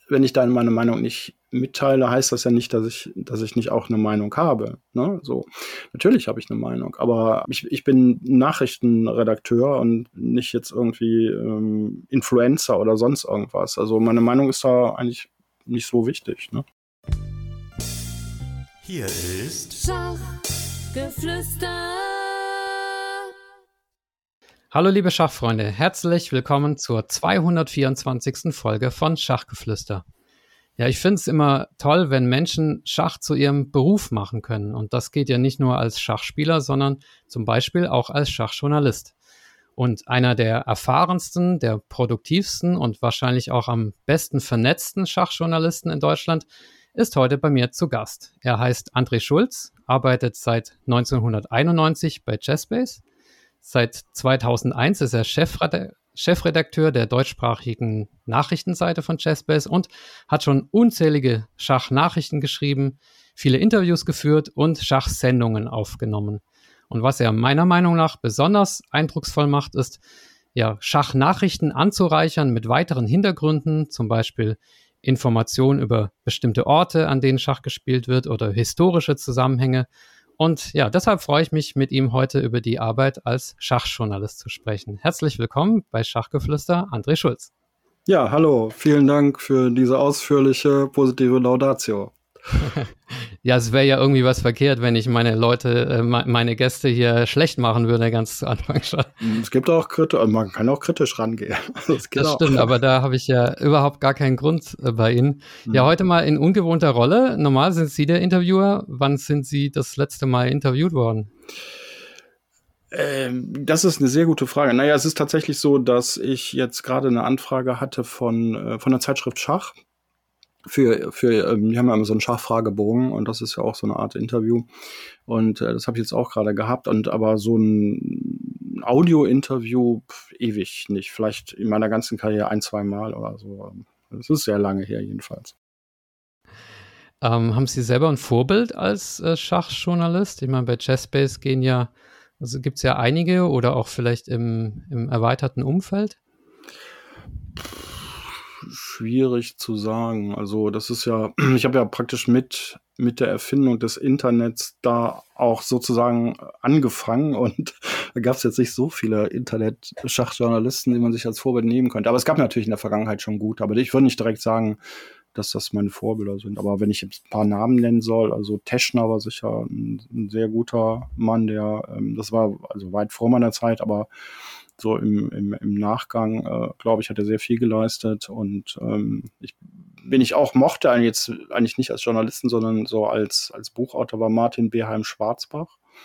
wenn ich da meine Meinung nicht mitteile, heißt das ja nicht, dass ich nicht auch eine Meinung habe. Ne? So, natürlich habe ich eine Meinung, aber ich bin Nachrichtenredakteur und nicht jetzt irgendwie Influencer oder sonst irgendwas. Also meine Meinung ist da eigentlich nicht so wichtig. Ne? Hier ist Schachgeflüster. Hallo liebe Schachfreunde, herzlich willkommen zur 224. Folge von Schachgeflüster. Ja, ich finde es immer toll, wenn Menschen Schach zu ihrem Beruf machen können. Und das geht ja nicht nur als Schachspieler, sondern zum Beispiel auch als Schachjournalist. Und einer der erfahrensten, der produktivsten und wahrscheinlich auch am besten vernetzten Schachjournalisten in Deutschland ist heute bei mir zu Gast. Er heißt André Schulz, arbeitet seit 1991 bei Chessbase. Seit 2001 ist er Chefredakteur der deutschsprachigen Nachrichtenseite von Chessbase und hat schon unzählige Schachnachrichten geschrieben, viele Interviews geführt und Schachsendungen aufgenommen. Und was er meiner Meinung nach besonders eindrucksvoll macht, ist, ja, Schachnachrichten anzureichern mit weiteren Hintergründen, zum Beispiel Informationen über bestimmte Orte, an denen Schach gespielt wird oder historische Zusammenhänge. Und ja, deshalb freue ich mich, mit ihm heute über die Arbeit als Schachjournalist zu sprechen. Herzlich willkommen bei Schachgeflüster, André Schulz. Ja, hallo, vielen Dank für diese ausführliche, positive Laudatio. Ja, es wäre ja irgendwie was verkehrt, wenn ich meine Leute, meine Gäste hier schlecht machen würde, ganz zu Anfang schon. Es gibt auch man kann auch kritisch rangehen. Das stimmt, aber da habe ich ja überhaupt gar keinen Grund bei Ihnen. Ja, heute mal in ungewohnter Rolle. Normal sind Sie der Interviewer. Wann sind Sie das letzte Mal interviewt worden? Das ist eine sehr gute Frage. Naja, es ist tatsächlich so, dass ich jetzt gerade eine Anfrage hatte von der Zeitschrift Schach. Die haben ja immer so einen Schachfragebogen und das ist ja auch so eine Art Interview. Und das habe ich jetzt auch gerade gehabt. Aber so ein Audio-Interview ewig nicht. Vielleicht in meiner ganzen Karriere 1-2 Mal oder so. Das ist sehr lange her jedenfalls. Haben Sie selber ein Vorbild als Schachjournalist? Ich meine, bei Chessbase gibt es ja einige oder auch vielleicht im erweiterten Umfeld? Schwierig zu sagen. Also das ist ja, ich habe ja praktisch mit der Erfindung des Internets da auch sozusagen angefangen und da gab es jetzt nicht so viele Internet-Schachjournalisten, die man sich als Vorbild nehmen könnte. Aber es gab natürlich in der Vergangenheit schon gut. Aber ich würde nicht direkt sagen, dass das meine Vorbilder sind. Aber wenn ich jetzt ein paar Namen nennen soll, also Teschner war sicher ein sehr guter Mann, das war also weit vor meiner Zeit, aber so im Nachgang, glaube ich, hat er sehr viel geleistet und ich auch mochte jetzt eigentlich nicht als Journalisten, sondern so als Buchautor war Martin Beheim-Schwarzbach.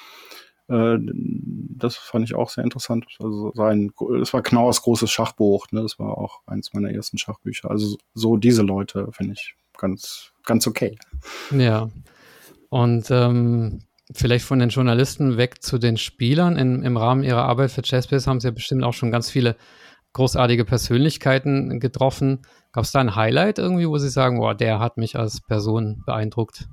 Das fand ich auch sehr interessant. Also das war Knauers großes Schachbuch, ne? Das war auch eins meiner ersten Schachbücher. Also so diese Leute finde ich ganz, ganz okay. Ja, und vielleicht von den Journalisten weg zu den Spielern. Im Rahmen ihrer Arbeit für Chessbase haben sie ja bestimmt auch schon ganz viele großartige Persönlichkeiten getroffen. Gab es da ein Highlight irgendwie, wo Sie sagen, boah, der hat mich als Person beeindruckt?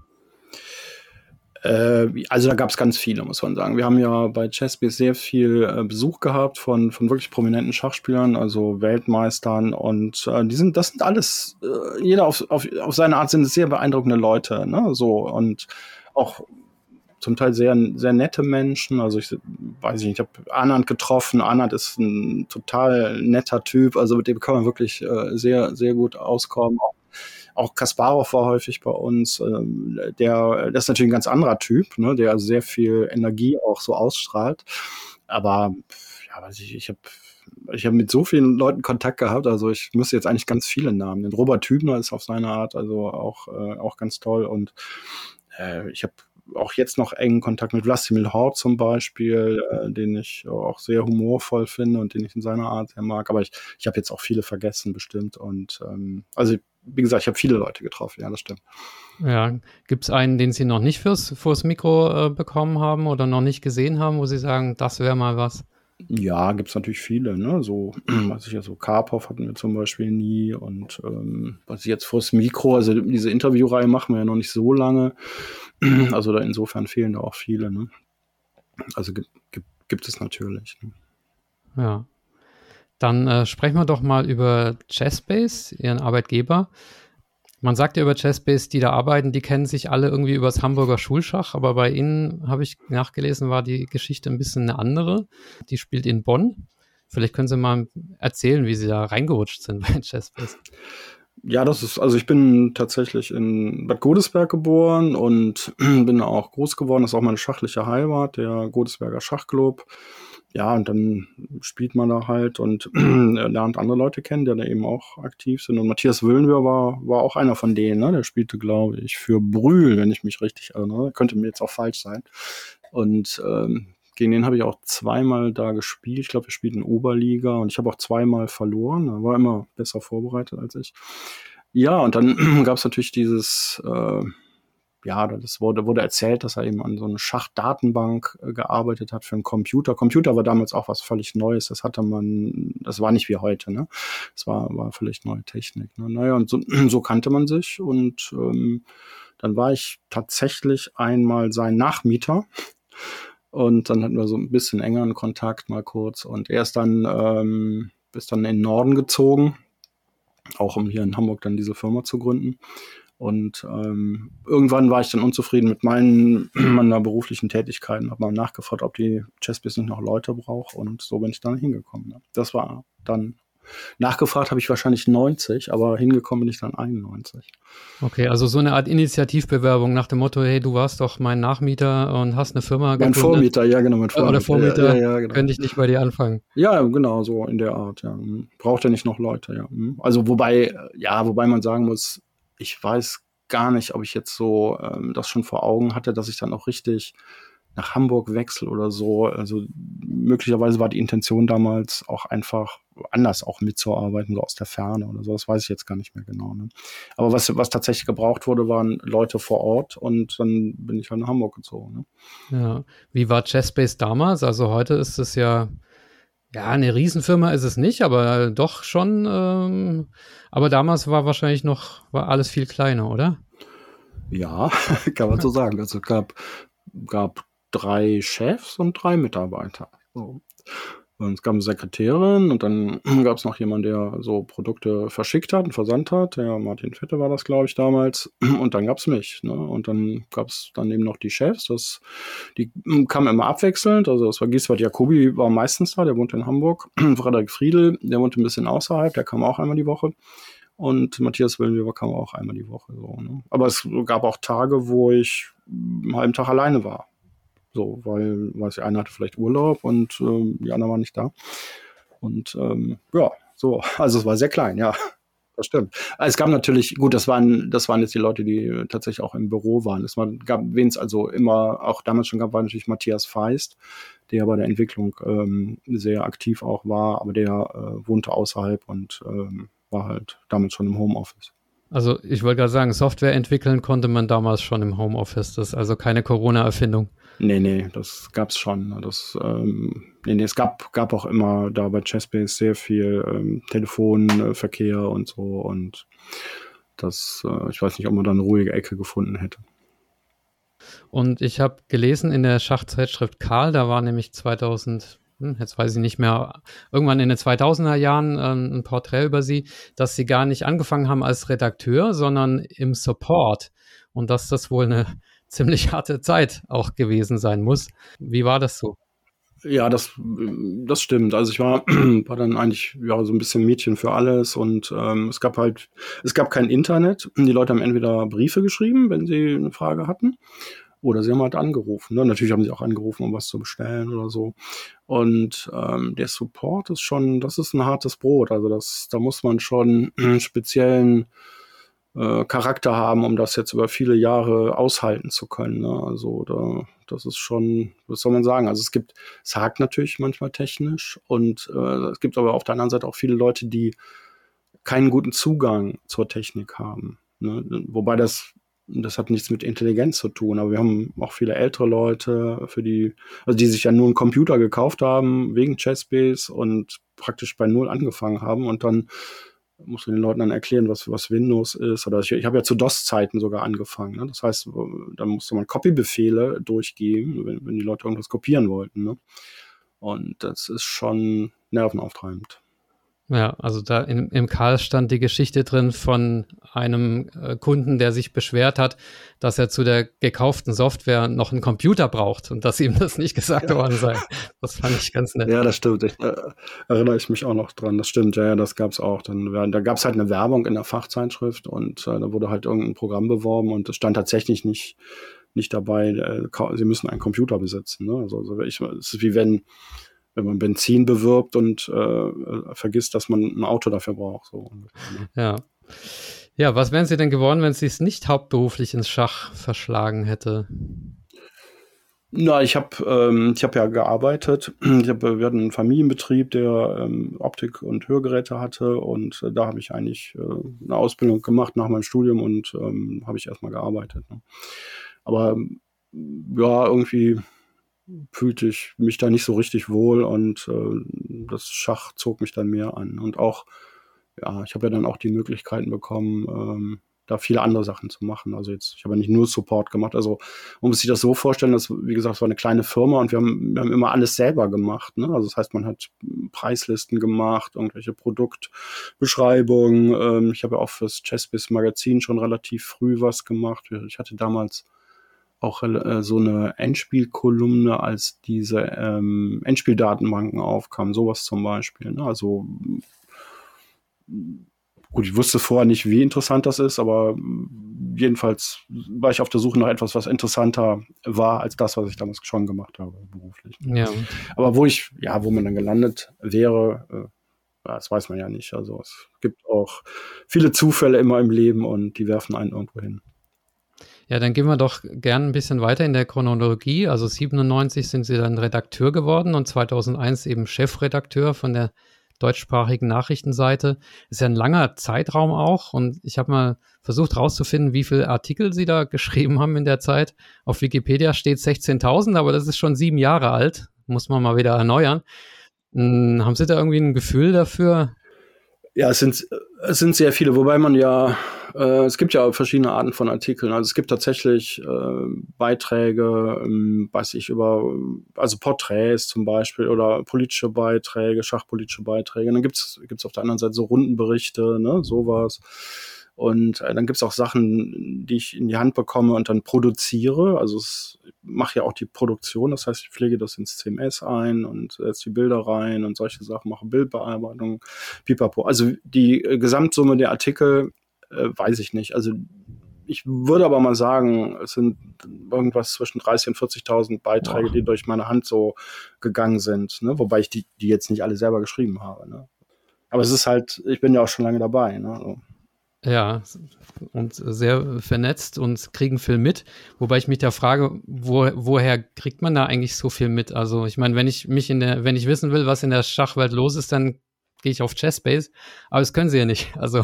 Also da gab es ganz viele, muss man sagen. Wir haben ja bei Chessbase sehr viel Besuch gehabt von wirklich prominenten Schachspielern, also Weltmeistern und das sind alles, jeder auf seine Art sind es sehr beeindruckende Leute, ne? So und auch zum Teil sehr, sehr nette Menschen. Also ich weiß nicht, ich habe Anand getroffen. Anand ist ein total netter Typ. Also mit dem kann man wirklich sehr, sehr gut auskommen. Auch Kasparov war häufig bei uns. Der ist natürlich ein ganz anderer Typ, ne, der also sehr viel Energie auch so ausstrahlt. Aber ja, weiß ich habe mit so vielen Leuten Kontakt gehabt. Also ich müsste jetzt eigentlich ganz viele Namen nennen. Robert Hübner ist auf seine Art also auch ganz toll. Und ich habe auch jetzt noch engen Kontakt mit Wladimir Hort zum Beispiel, den ich auch sehr humorvoll finde und den ich in seiner Art sehr mag. Aber ich habe jetzt auch viele vergessen bestimmt. Und also wie gesagt, ich habe viele Leute getroffen, ja, das stimmt. Ja, gibt es einen, den Sie noch nicht fürs Mikro bekommen haben oder noch nicht gesehen haben, wo Sie sagen, das wäre mal was? Ja, gibt's natürlich viele, ne? So, was ich ja so, Karpov hatten wir zum Beispiel nie und was ich jetzt vors Mikro, also diese Interviewreihe machen wir ja noch nicht so lange. Also da insofern fehlen da auch viele, ne? Also gibt es natürlich. Ne? Ja. Dann sprechen wir doch mal über Chessbase, Ihren Arbeitgeber. Man sagt ja über Chessbase, die da arbeiten, die kennen sich alle irgendwie übers Hamburger Schulschach, aber bei Ihnen, habe ich nachgelesen, war die Geschichte ein bisschen eine andere. Die spielt in Bonn. Vielleicht können Sie mal erzählen, wie Sie da reingerutscht sind bei Chessbase. Ja, also ich bin tatsächlich in Bad Godesberg geboren und bin auch groß geworden. Das ist auch meine schachliche Heimat, der Godesberger Schachclub. Ja, und dann spielt man da halt und lernt andere Leute kennen, die da eben auch aktiv sind. Und Matthias Wöhlenwer war auch einer von denen, ne? Der spielte, glaube ich, für Brühl, wenn ich mich richtig erinnere. Könnte mir jetzt auch falsch sein. Und gegen den habe ich auch zweimal da gespielt. Ich glaube, wir spielten Oberliga und ich habe auch zweimal verloren. Er war immer besser vorbereitet als ich. Ja, und dann gab es natürlich dieses, das wurde erzählt, dass er eben an so einer Schachdatenbank gearbeitet hat für einen Computer. Computer war damals auch was völlig Neues. Das war nicht wie heute, ne? Das war völlig neue Technik. Ne? Naja, und so kannte man sich und dann war ich tatsächlich einmal sein Nachmieter. Und dann hatten wir so ein bisschen engeren Kontakt mal kurz. Und er ist dann in den Norden gezogen, auch um hier in Hamburg dann diese Firma zu gründen. Und irgendwann war ich dann unzufrieden mit meiner beruflichen Tätigkeiten, habe mal nachgefragt, ob die Chessbase nicht noch Leute braucht. Und so bin ich dann hingekommen. Ne? Das war dann, nachgefragt habe ich wahrscheinlich 90, aber hingekommen bin ich dann 91. Okay, also so eine Art Initiativbewerbung nach dem Motto, hey, du warst doch mein Nachmieter und hast eine Firma Mein gegründet. Vormieter, ja genau, mein Vormieter. Oder Vormieter, ja, genau. Könnte ich nicht bei dir anfangen. Ja, genau, so in der Art, ja. Braucht er nicht noch Leute, ja. Also wobei man sagen muss, ich weiß gar nicht, ob ich jetzt so das schon vor Augen hatte, dass ich dann auch richtig nach Hamburg wechsle oder so. Also möglicherweise war die Intention damals auch einfach anders auch mitzuarbeiten, so aus der Ferne oder so. Das weiß ich jetzt gar nicht mehr genau. Ne? Aber was tatsächlich gebraucht wurde, waren Leute vor Ort und dann bin ich halt nach Hamburg gezogen. Ne? Ja, wie war Chessbase damals? Also heute ist es ja eine Riesenfirma ist es nicht, aber doch schon. Aber damals war wahrscheinlich war alles viel kleiner, oder? Ja, kann man so sagen. Also gab 3 Chefs und 3 Mitarbeiter. So. Und es gab eine Sekretärin und dann gab es noch jemanden, der so Produkte verschickt hat und versandt hat. Der Martin Fette war das, glaube ich, damals. Und dann gab es mich. Ne? Und dann gab es dann eben noch die Chefs. Die kamen immer abwechselnd. Also das war Gisbert Jacobi, war meistens da, der wohnte in Hamburg. Frederik Friedl, der wohnte ein bisschen außerhalb, der kam auch einmal die Woche. Und Matthias Wöhlenwer kam auch einmal die Woche. So, ne? Aber es gab auch Tage, wo ich einen halben Tag alleine war. So, weil der eine hatte vielleicht Urlaub und die anderen waren nicht da. Und so, also es war sehr klein, ja. Das stimmt. Es gab natürlich, gut, das waren jetzt die Leute, die tatsächlich auch im Büro waren. Wen es also immer auch damals schon gab, war natürlich Matthias Feist, der bei der Entwicklung sehr aktiv auch war, aber der wohnte außerhalb und war halt damals schon im Homeoffice. Also ich wollte gerade sagen, Software entwickeln konnte man damals schon im Homeoffice. Das ist also keine Corona-Erfindung. Nee, das gab's schon. Es gab auch immer da bei Chessbase sehr viel Telefonverkehr und so und ich weiß nicht, ob man da eine ruhige Ecke gefunden hätte. Und ich habe gelesen in der Schachzeitschrift Karl, da war nämlich 2000, jetzt weiß ich nicht mehr, irgendwann in den 2000er Jahren ein Porträt über sie, dass sie gar nicht angefangen haben als Redakteur, sondern im Support und dass das wohl eine ziemlich harte Zeit auch gewesen sein muss. Wie war das so? Ja, das stimmt. Also ich war dann eigentlich so ein bisschen Mädchen für alles und es gab kein Internet. Die Leute haben entweder Briefe geschrieben, wenn sie eine Frage hatten, oder sie haben halt angerufen. Ne? Natürlich haben sie auch angerufen, um was zu bestellen oder so. Und der Support das ist ein hartes Brot. Also da muss man schon einen speziellen Charakter haben, um das jetzt über viele Jahre aushalten zu können. Ne? Also das ist schon, was soll man sagen? Also es hakt natürlich manchmal technisch und es gibt aber auf der anderen Seite auch viele Leute, die keinen guten Zugang zur Technik haben. Ne? Wobei das hat nichts mit Intelligenz zu tun, aber wir haben auch viele ältere Leute, die sich ja nur einen Computer gekauft haben wegen Chessbase und praktisch bei Null angefangen haben und dann musst du den Leuten dann erklären, was Windows ist. Oder ich habe ja zu DOS-Zeiten sogar angefangen. Ne? Das heißt, da musste man Copy-Befehle durchgeben, wenn die Leute irgendwas kopieren wollten. Ne? Und das ist schon nervenauftreibend. Ja, also da im Karl stand die Geschichte drin von einem Kunden, der sich beschwert hat, dass er zu der gekauften Software noch einen Computer braucht und dass ihm das nicht gesagt Ja, worden sei. Das fand ich ganz nett. ja, das stimmt. Erinnere ich mich auch noch dran. Das stimmt, ja, das gab's auch. Da gab's halt eine Werbung in der Fachzeitschrift und da wurde halt irgendein Programm beworben und es stand tatsächlich nicht dabei, Sie müssen einen Computer besitzen. Ne? Es ist wie wenn man Benzin bewirbt und vergisst, dass man ein Auto dafür braucht. So ungefähr, ne? Ja. Ja, was wären Sie denn geworden, wenn Sie es nicht hauptberuflich ins Schach verschlagen hätte? Na, ich hab ja gearbeitet. Wir hatten einen Familienbetrieb, der Optik- und Hörgeräte hatte und da habe ich eigentlich eine Ausbildung gemacht nach meinem Studium und habe ich erstmal gearbeitet. Ne? Aber ja, irgendwie fühlte ich mich da nicht so richtig wohl und das Schach zog mich dann mehr an. Und auch, ja, ich habe ja dann auch die Möglichkeiten bekommen, da viele andere Sachen zu machen. Also ich habe ja nicht nur Support gemacht. Also man muss sich das so vorstellen, dass, wie gesagt, es war eine kleine Firma und wir haben immer alles selber gemacht. Ne? Also das heißt, man hat Preislisten gemacht, irgendwelche Produktbeschreibungen. Ich habe ja auch fürs Chessbiz Magazin schon relativ früh was gemacht. Ich hatte damals auch so eine Endspielkolumne, als diese Endspieldatenbanken aufkamen, sowas zum Beispiel. Ne? Also gut, ich wusste vorher nicht, wie interessant das ist, aber jedenfalls war ich auf der Suche nach etwas, was interessanter war als das, was ich damals schon gemacht habe, beruflich. Ne? Ja. Aber wo man dann gelandet wäre, das weiß man ja nicht. Also es gibt auch viele Zufälle immer im Leben und die werfen einen irgendwo hin. Ja, dann gehen wir doch gern ein bisschen weiter in der Chronologie. Also 97 sind Sie dann Redakteur geworden und 2001 eben Chefredakteur von der deutschsprachigen Nachrichtenseite. Ist ja ein langer Zeitraum auch und ich habe mal versucht rauszufinden, wie viele Artikel Sie da geschrieben haben in der Zeit. Auf Wikipedia steht 16.000, aber das ist schon 7 Jahre alt. Muss man mal wieder erneuern. Haben Sie da irgendwie ein Gefühl dafür? Ja, es sind sehr viele, wobei es gibt ja verschiedene Arten von Artikeln. Also es gibt tatsächlich Beiträge, weiß ich, also Porträts zum Beispiel oder politische Beiträge, schachpolitische Beiträge. Und dann gibt's auf der anderen Seite so Rundenberichte, ne, sowas. Und dann gibt's auch Sachen, die ich in die Hand bekomme und dann produziere. Also ich mache ja auch die Produktion, das heißt, ich pflege das ins CMS ein und setze die Bilder rein und solche Sachen, mache Bildbearbeitung, pipapo. Also die Gesamtsumme der Artikel weiß ich nicht. Also ich würde aber mal sagen, es sind irgendwas zwischen 30.000 und 40.000 Beiträge, die durch meine Hand so gegangen sind. Ne? Wobei ich die jetzt nicht alle selber geschrieben habe. Ne? Aber es ist halt, ich bin ja auch schon lange dabei. Ne? So. Ja, und sehr vernetzt und kriegen viel mit. Wobei ich mich da frage, woher kriegt man da eigentlich so viel mit? Also ich meine, wenn ich wissen will, was in der Schachwelt los ist, dann gehe ich auf Chessbase. Aber das können sie ja nicht. Also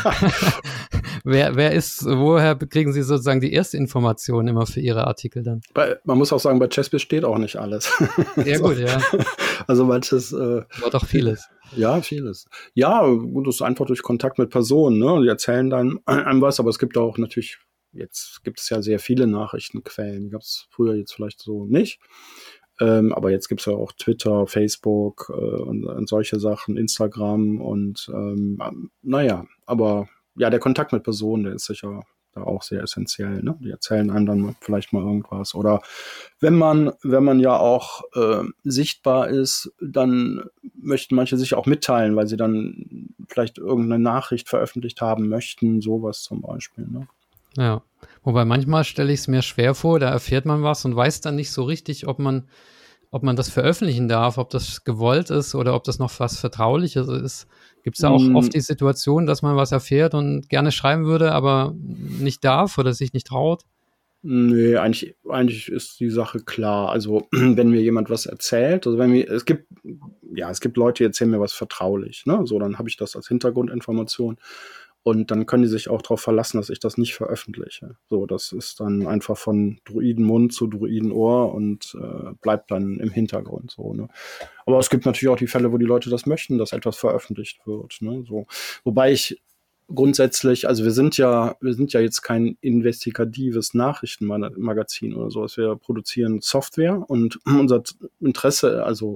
woher kriegen sie sozusagen die erste Information immer für ihre Artikel dann? Man muss auch sagen, bei Chessbiz steht auch nicht alles. Ja, gut, ja. Also manches. War doch vieles. Ja, vieles. Ja, gut, das ist einfach durch Kontakt mit Personen, ne? Die erzählen dann einem was, aber es gibt auch natürlich, jetzt gibt es ja sehr viele Nachrichtenquellen. Die gab es früher jetzt vielleicht so nicht. Aber jetzt gibt es ja auch Twitter, Facebook und solche Sachen, Instagram und naja, aber ja, der Kontakt mit Personen, der ist sicher da auch sehr essentiell. Ne? Die erzählen einem dann vielleicht mal irgendwas. Oder wenn man ja auch sichtbar ist, dann möchten manche sich auch mitteilen, weil sie dann vielleicht irgendeine Nachricht veröffentlicht haben möchten, sowas zum Beispiel. Ne? Ja, wobei manchmal stelle ich es mir schwer vor, da erfährt man was und weiß dann nicht so richtig, ob man das veröffentlichen darf, ob das gewollt ist oder ob das noch was Vertrauliches ist. Gibt es da auch oft die Situation, dass man was erfährt und gerne schreiben würde, aber nicht darf oder sich nicht traut? Nee, eigentlich ist die Sache klar. Also, wenn mir jemand was erzählt, also es gibt Leute, die erzählen mir was vertraulich, ne? So, dann habe ich das als Hintergrundinformation und dann können die sich auch darauf verlassen, dass ich das nicht veröffentliche. So, das ist dann einfach von Druidenmund zu Druidenohr und bleibt dann im Hintergrund so, ne? Aber es gibt natürlich auch die Fälle, wo die Leute das möchten, dass etwas veröffentlicht wird, ne? So, wobei ich grundsätzlich, also wir sind ja jetzt kein investigatives Nachrichtenmagazin oder sowas. Wir produzieren Software und unser Interesse, also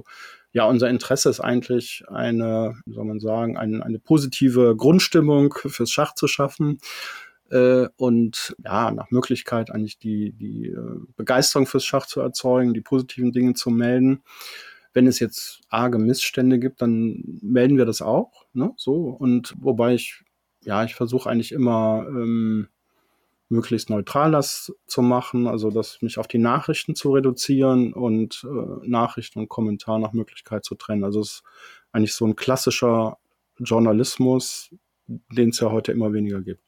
ja, unser Interesse ist eigentlich eine, wie soll man sagen, eine positive Grundstimmung fürs Schach zu schaffen. Und ja, nach Möglichkeit eigentlich die Begeisterung fürs Schach zu erzeugen, die positiven Dinge zu melden. Wenn es jetzt arge Missstände gibt, dann melden wir das auch, ne? So. Und wobei ich versuche eigentlich immer möglichst neutral das zu machen, also das mich auf die Nachrichten zu reduzieren und Nachrichten und Kommentar nach Möglichkeit zu trennen. Also es ist eigentlich so ein klassischer Journalismus, den es ja heute immer weniger gibt.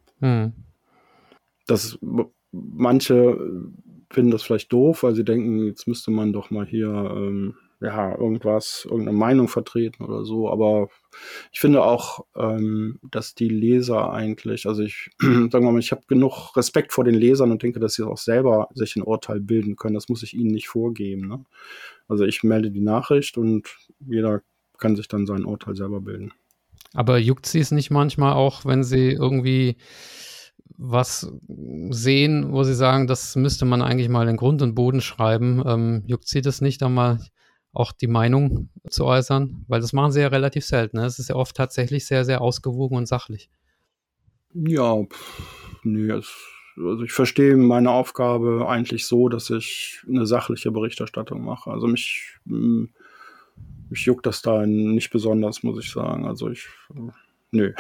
Manche finden das vielleicht doof, weil sie denken, jetzt müsste man doch mal hier irgendeine Meinung vertreten oder so. Aber ich finde auch, dass die Leser eigentlich, also ich habe genug Respekt vor den Lesern und denke, dass sie auch selber sich ein Urteil bilden können. Das muss ich ihnen nicht vorgeben, ne? Also ich melde die Nachricht und jeder kann sich dann sein Urteil selber bilden. Aber juckt sie es nicht manchmal auch, wenn sie irgendwie was sehen, wo sie sagen, das müsste man eigentlich mal in Grund und Boden schreiben? Juckt sie das nicht, da mal auch die Meinung zu äußern? Weil das machen sie ja relativ selten. Ne? Es ist ja oft tatsächlich sehr, sehr ausgewogen und sachlich. Ja, also ich verstehe meine Aufgabe eigentlich so, dass ich eine sachliche Berichterstattung mache. Also mich juckt das da nicht besonders, muss ich sagen. Also nö.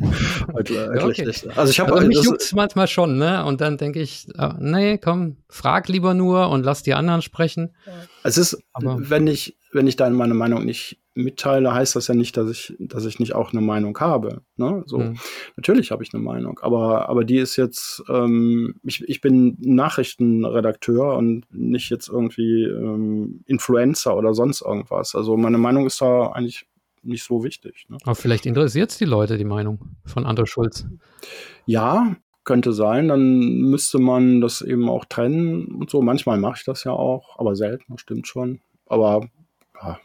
Okay. Also mich juckt es manchmal schon, ne? Und dann denke ich, nee, komm, frag lieber nur und lass die anderen sprechen. Es ist, wenn ich da meine Meinung nicht mitteile, heißt das ja nicht, dass ich nicht auch eine Meinung habe. Ne? So, natürlich habe ich eine Meinung, aber die ist jetzt, ich bin Nachrichtenredakteur und nicht jetzt irgendwie Influencer oder sonst irgendwas. Also meine Meinung ist da eigentlich nicht so wichtig. Ne? Aber vielleicht interessiert es die Leute, die Meinung von André Schulz. Ja, könnte sein. Dann müsste man das eben auch trennen und so. Manchmal mache ich das ja auch, aber selten, stimmt schon. Aber ja,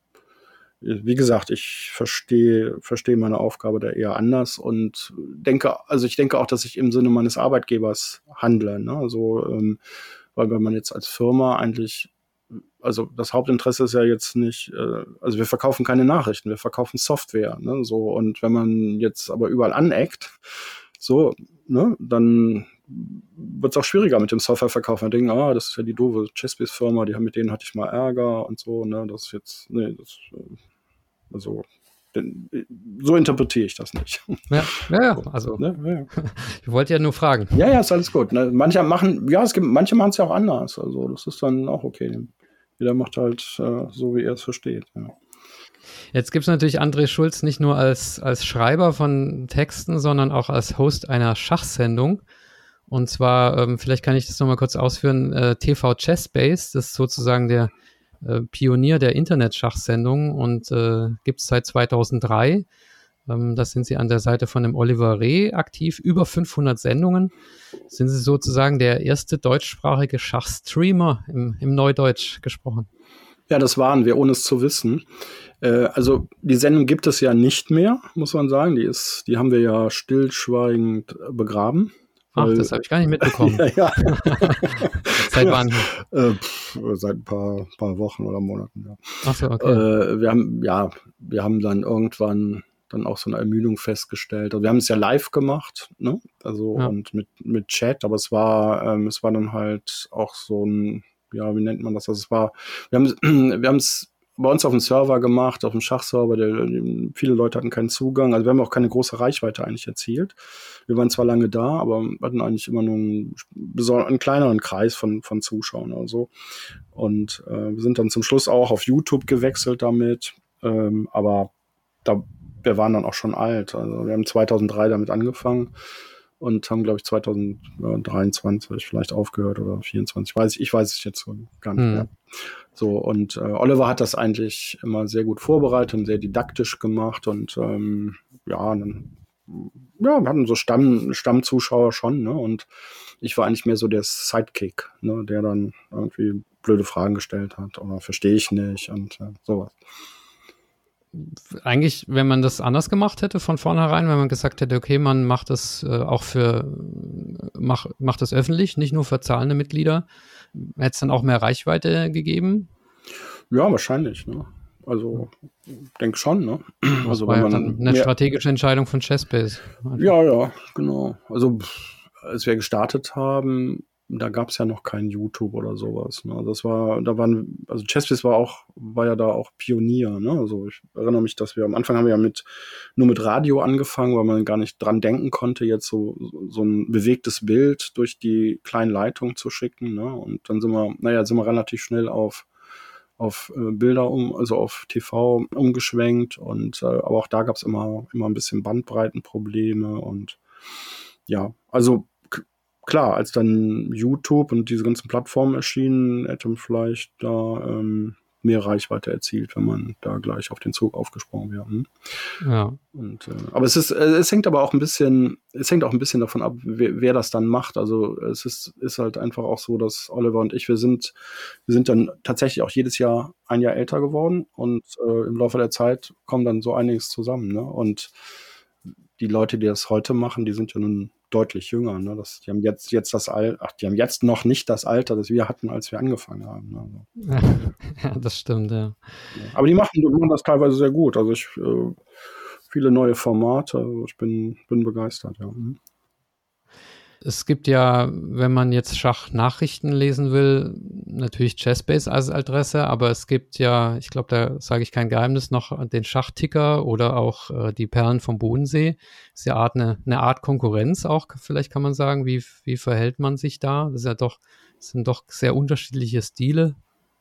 wie gesagt, ich verstehe meine Aufgabe da eher anders und ich denke auch, dass ich im Sinne meines Arbeitgebers handle. Ne? Also, weil wenn man jetzt als Firma eigentlich, also das Hauptinteresse ist ja jetzt nicht, also wir verkaufen keine Nachrichten, wir verkaufen Software, ne, so, und wenn man jetzt aber überall aneckt, so, ne, dann wird es auch schwieriger mit dem Softwareverkauf. Man denkt, das ist ja die doofe Chessbase-Firma, mit denen hatte ich mal Ärger und so, ne, das ist jetzt, also so interpretiere ich das nicht. Ja, also ne, ja. Ich wollte ja nur fragen. Ja, ist alles gut. Ne? Manche machen es ja auch anders, also das ist dann auch okay. Jeder macht halt so, wie er es versteht. Ja. Jetzt gibt es natürlich André Schulz nicht nur als Schreiber von Texten, sondern auch als Host einer Schachsendung. Und zwar, vielleicht kann ich das nochmal kurz ausführen, TV Chessbase, das ist sozusagen der Pionier der Internet-Schachsendung und gibt es seit 2003. Da sind sie an der Seite von dem Oliver Reh aktiv, über 500 Sendungen. Sind sie sozusagen der erste deutschsprachige Schachstreamer im Neudeutsch gesprochen? Ja, das waren wir, ohne es zu wissen. Also die Sendung gibt es ja nicht mehr, muss man sagen. Die haben wir ja stillschweigend begraben. Ach, das habe ich gar nicht mitbekommen. ja. Seit wann? Seit ein paar Wochen oder Monaten, ja. Ach so, okay. Wir haben dann irgendwann dann auch so eine Ermüdung festgestellt. Also wir haben es ja live gemacht, ne? Also und mit Chat, aber es war dann halt auch so ein, ja, wie nennt man das? Also wir haben es bei uns auf dem Server gemacht, auf dem Schachserver, viele Leute hatten keinen Zugang, also wir haben auch keine große Reichweite eigentlich erzielt. Wir waren zwar lange da, aber hatten eigentlich immer nur einen kleineren Kreis von Zuschauern oder so. Und wir sind dann zum Schluss auch auf YouTube gewechselt damit, aber wir waren dann auch schon alt. Also wir haben 2003 damit angefangen und haben, glaube ich, 2023 vielleicht aufgehört oder 2024. Ich weiß es jetzt gar nicht mehr. So, und Oliver hat das eigentlich immer sehr gut vorbereitet und sehr didaktisch gemacht und wir hatten so Stammzuschauer schon, ne? Und ich war eigentlich mehr so der Sidekick, ne? Der dann irgendwie blöde Fragen gestellt hat oder verstehe ich nicht und sowas. Eigentlich, wenn man das anders gemacht hätte von vornherein, wenn man gesagt hätte, okay, man macht das auch macht das öffentlich, nicht nur für zahlende Mitglieder, hätte es dann auch mehr Reichweite gegeben? Ja, wahrscheinlich. Ne? Also, denke schon, ne? Das Also, war wenn ja man dann eine mehr, strategische Entscheidung von Chessbase. ja, genau. Also, als wir gestartet haben, da gab es ja noch kein YouTube oder sowas. Ne? Also Chessbiz war ja da auch Pionier. Ne? Also ich erinnere mich, dass wir am Anfang haben wir ja nur mit Radio angefangen, weil man gar nicht dran denken konnte, jetzt so ein bewegtes Bild durch die kleinen Leitungen zu schicken. Ne? Und dann sind wir relativ schnell auf Bilder also auf TV umgeschwenkt aber auch da gab es immer ein bisschen Bandbreitenprobleme und ja, also klar, als dann YouTube und diese ganzen Plattformen erschienen, hätte man vielleicht da mehr Reichweite erzielt, wenn man da gleich auf den Zug aufgesprungen wäre. Ja. Aber es hängt aber auch es hängt auch ein bisschen davon ab, wer das dann macht. Also es ist halt einfach auch so, dass Oliver und ich, wir sind dann tatsächlich auch jedes Jahr ein Jahr älter geworden und im Laufe der Zeit kommt dann so einiges zusammen. Ne? Und die Leute, die das heute machen, die sind ja nun deutlich jünger. Ne? Die haben die haben jetzt noch nicht das Alter, das wir hatten, als wir angefangen haben. Ne? Ja, das stimmt, ja. Aber die machen das teilweise sehr gut. Also viele neue Formate. Also ich bin begeistert, ja. Es gibt ja, wenn man jetzt Schachnachrichten lesen will, natürlich Chessbase als Adresse, aber es gibt ja, ich glaube, da sage ich kein Geheimnis, noch den Schachticker oder auch die Perlen vom Bodensee. Ist ja eine Art Konkurrenz auch, vielleicht kann man sagen. Wie verhält man sich da? Das sind doch sehr unterschiedliche Stile.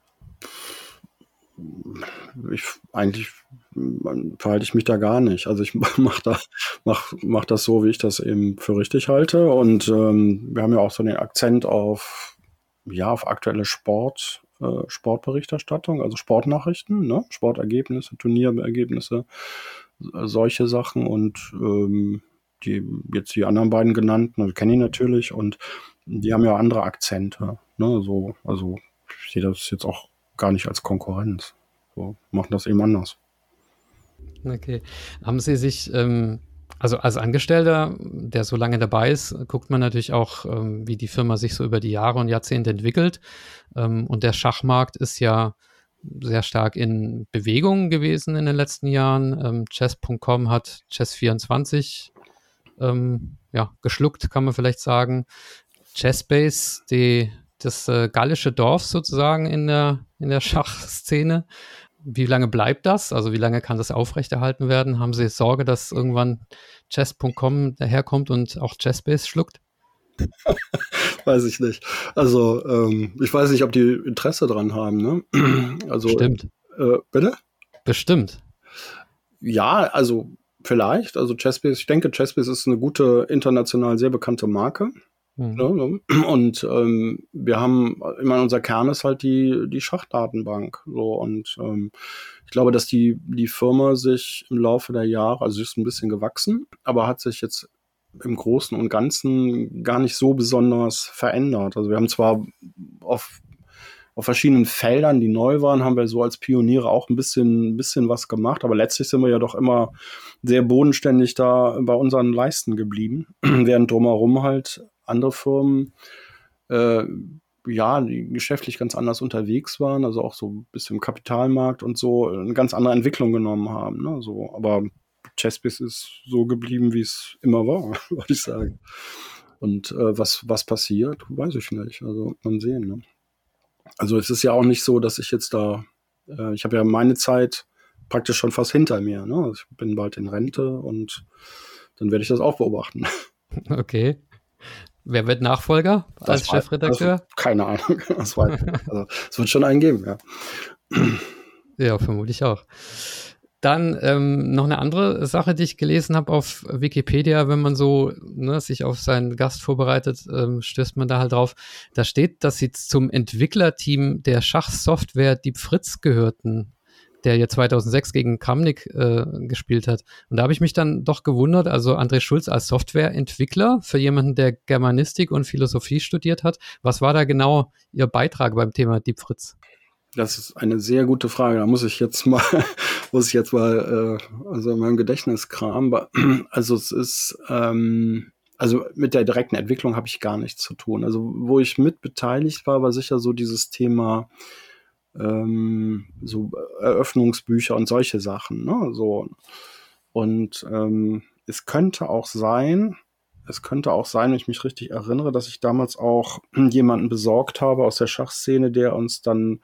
Eigentlich verhalte ich mich da gar nicht. Also ich mach das so, wie ich das eben für richtig halte. Und wir haben ja auch so den Akzent auf aktuelle Sportberichterstattung, also Sportnachrichten, ne? Sportergebnisse, Turnierergebnisse, solche Sachen. Und die anderen beiden genannten, also kenne ich natürlich, und die haben ja andere Akzente. Ne? Also ich sehe das jetzt auch gar nicht als Konkurrenz. So, machen das eben anders. Okay. Haben Sie sich, also als Angestellter, der so lange dabei ist, guckt man natürlich auch, wie die Firma sich so über die Jahre und Jahrzehnte entwickelt. Und der Schachmarkt ist ja sehr stark in Bewegung gewesen in den letzten Jahren. Chess.com hat Chess24 geschluckt, kann man vielleicht sagen. Chessbase, das gallische Dorf sozusagen in der Schachszene. Wie lange bleibt das? Also wie lange kann das aufrechterhalten werden? Haben Sie Sorge, dass irgendwann Chess.com daherkommt und auch Chessbase schluckt? Weiß ich nicht. Also ich weiß nicht, ob die Interesse dran haben. Ne? Also Stimmt. Bitte? Bestimmt. Ja, also vielleicht. Also ich denke, Chessbase ist eine gute, international sehr bekannte Marke. Mhm. Und wir haben, ich meine, unser Kern ist halt die Schachdatenbank. So, und ich glaube, dass die Firma sich im Laufe der Jahre, also sie ist ein bisschen gewachsen, aber hat sich jetzt im Großen und Ganzen gar nicht so besonders verändert. Also wir haben zwar auf verschiedenen Feldern, die neu waren, haben wir so als Pioniere auch ein bisschen was gemacht, aber letztlich sind wir ja doch immer sehr bodenständig da bei unseren Leisten geblieben, während drumherum halt andere Firmen die geschäftlich ganz anders unterwegs waren, also auch so ein bisschen im Kapitalmarkt und so eine ganz andere Entwicklung genommen haben. Ne? So, aber Chessbiz ist so geblieben, wie es immer war, würde ich sagen. Und was passiert, weiß ich nicht. Also man sehen. Ne? Also es ist ja auch nicht so, dass ich jetzt ich habe ja meine Zeit praktisch schon fast hinter mir. Ne? Also ich bin bald in Rente und dann werde ich das auch beobachten. Okay. Wer wird Nachfolger als Chefredakteur? Keine Ahnung. Es wird schon einen geben, ja. Ja, vermutlich auch. Dann noch eine andere Sache, die ich gelesen habe auf Wikipedia, wenn man so sich auf seinen Gast vorbereitet, stößt man da halt drauf. Da steht, dass sie zum Entwicklerteam der Schachsoftware Deep Fritz gehörten, der ja 2006 gegen Kramnik gespielt hat. Und da habe ich mich dann doch gewundert, also André Schulz als Softwareentwickler für jemanden, der Germanistik und Philosophie studiert hat. Was war da genau Ihr Beitrag beim Thema Deep Fritz? Das ist eine sehr gute Frage. Da muss ich jetzt mal also in meinem Gedächtnis kramen. Also es ist, also mit der direkten Entwicklung habe ich gar nichts zu tun. Also wo ich mit beteiligt war sicher so dieses Thema so Eröffnungsbücher und solche Sachen, ne? So. Und es könnte auch sein, wenn ich mich richtig erinnere, dass ich damals auch jemanden besorgt habe aus der Schachszene, der uns dann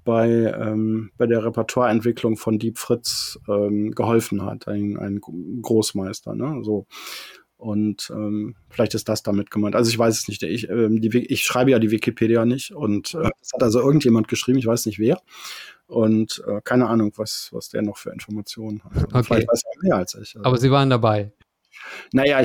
bei der Repertoireentwicklung von Deep Fritz geholfen hat, ein Großmeister, ne? So. Und vielleicht ist das damit gemeint. Also ich weiß es nicht. Ich schreibe ja die Wikipedia nicht und es hat also irgendjemand geschrieben, ich weiß nicht wer. Und keine Ahnung, was der noch für Informationen hat. Also Okay, vielleicht weiß er mehr als ich. aber Sie waren dabei. Naja,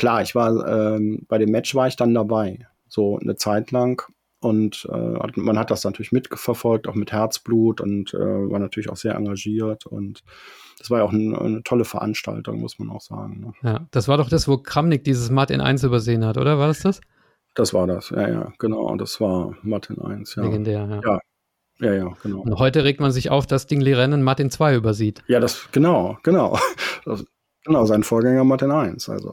bei dem Match war ich dann dabei, so eine Zeit lang. Und man hat das natürlich mitverfolgt, auch mit Herzblut und war natürlich auch sehr engagiert. Und das war ja auch eine tolle Veranstaltung, muss man auch sagen. Ne? Ja, das war doch das, wo Kramnik dieses Matt in 1 übersehen hat, oder? War das das? Das war das, ja, genau. Das war Matt in 1, ja. Legendär, ja. Ja, genau. Und heute regt man sich auf, dass Dingli Rennen Matt in 2 übersieht. Ja, genau. Genau, sein Vorgänger Martin 1. Also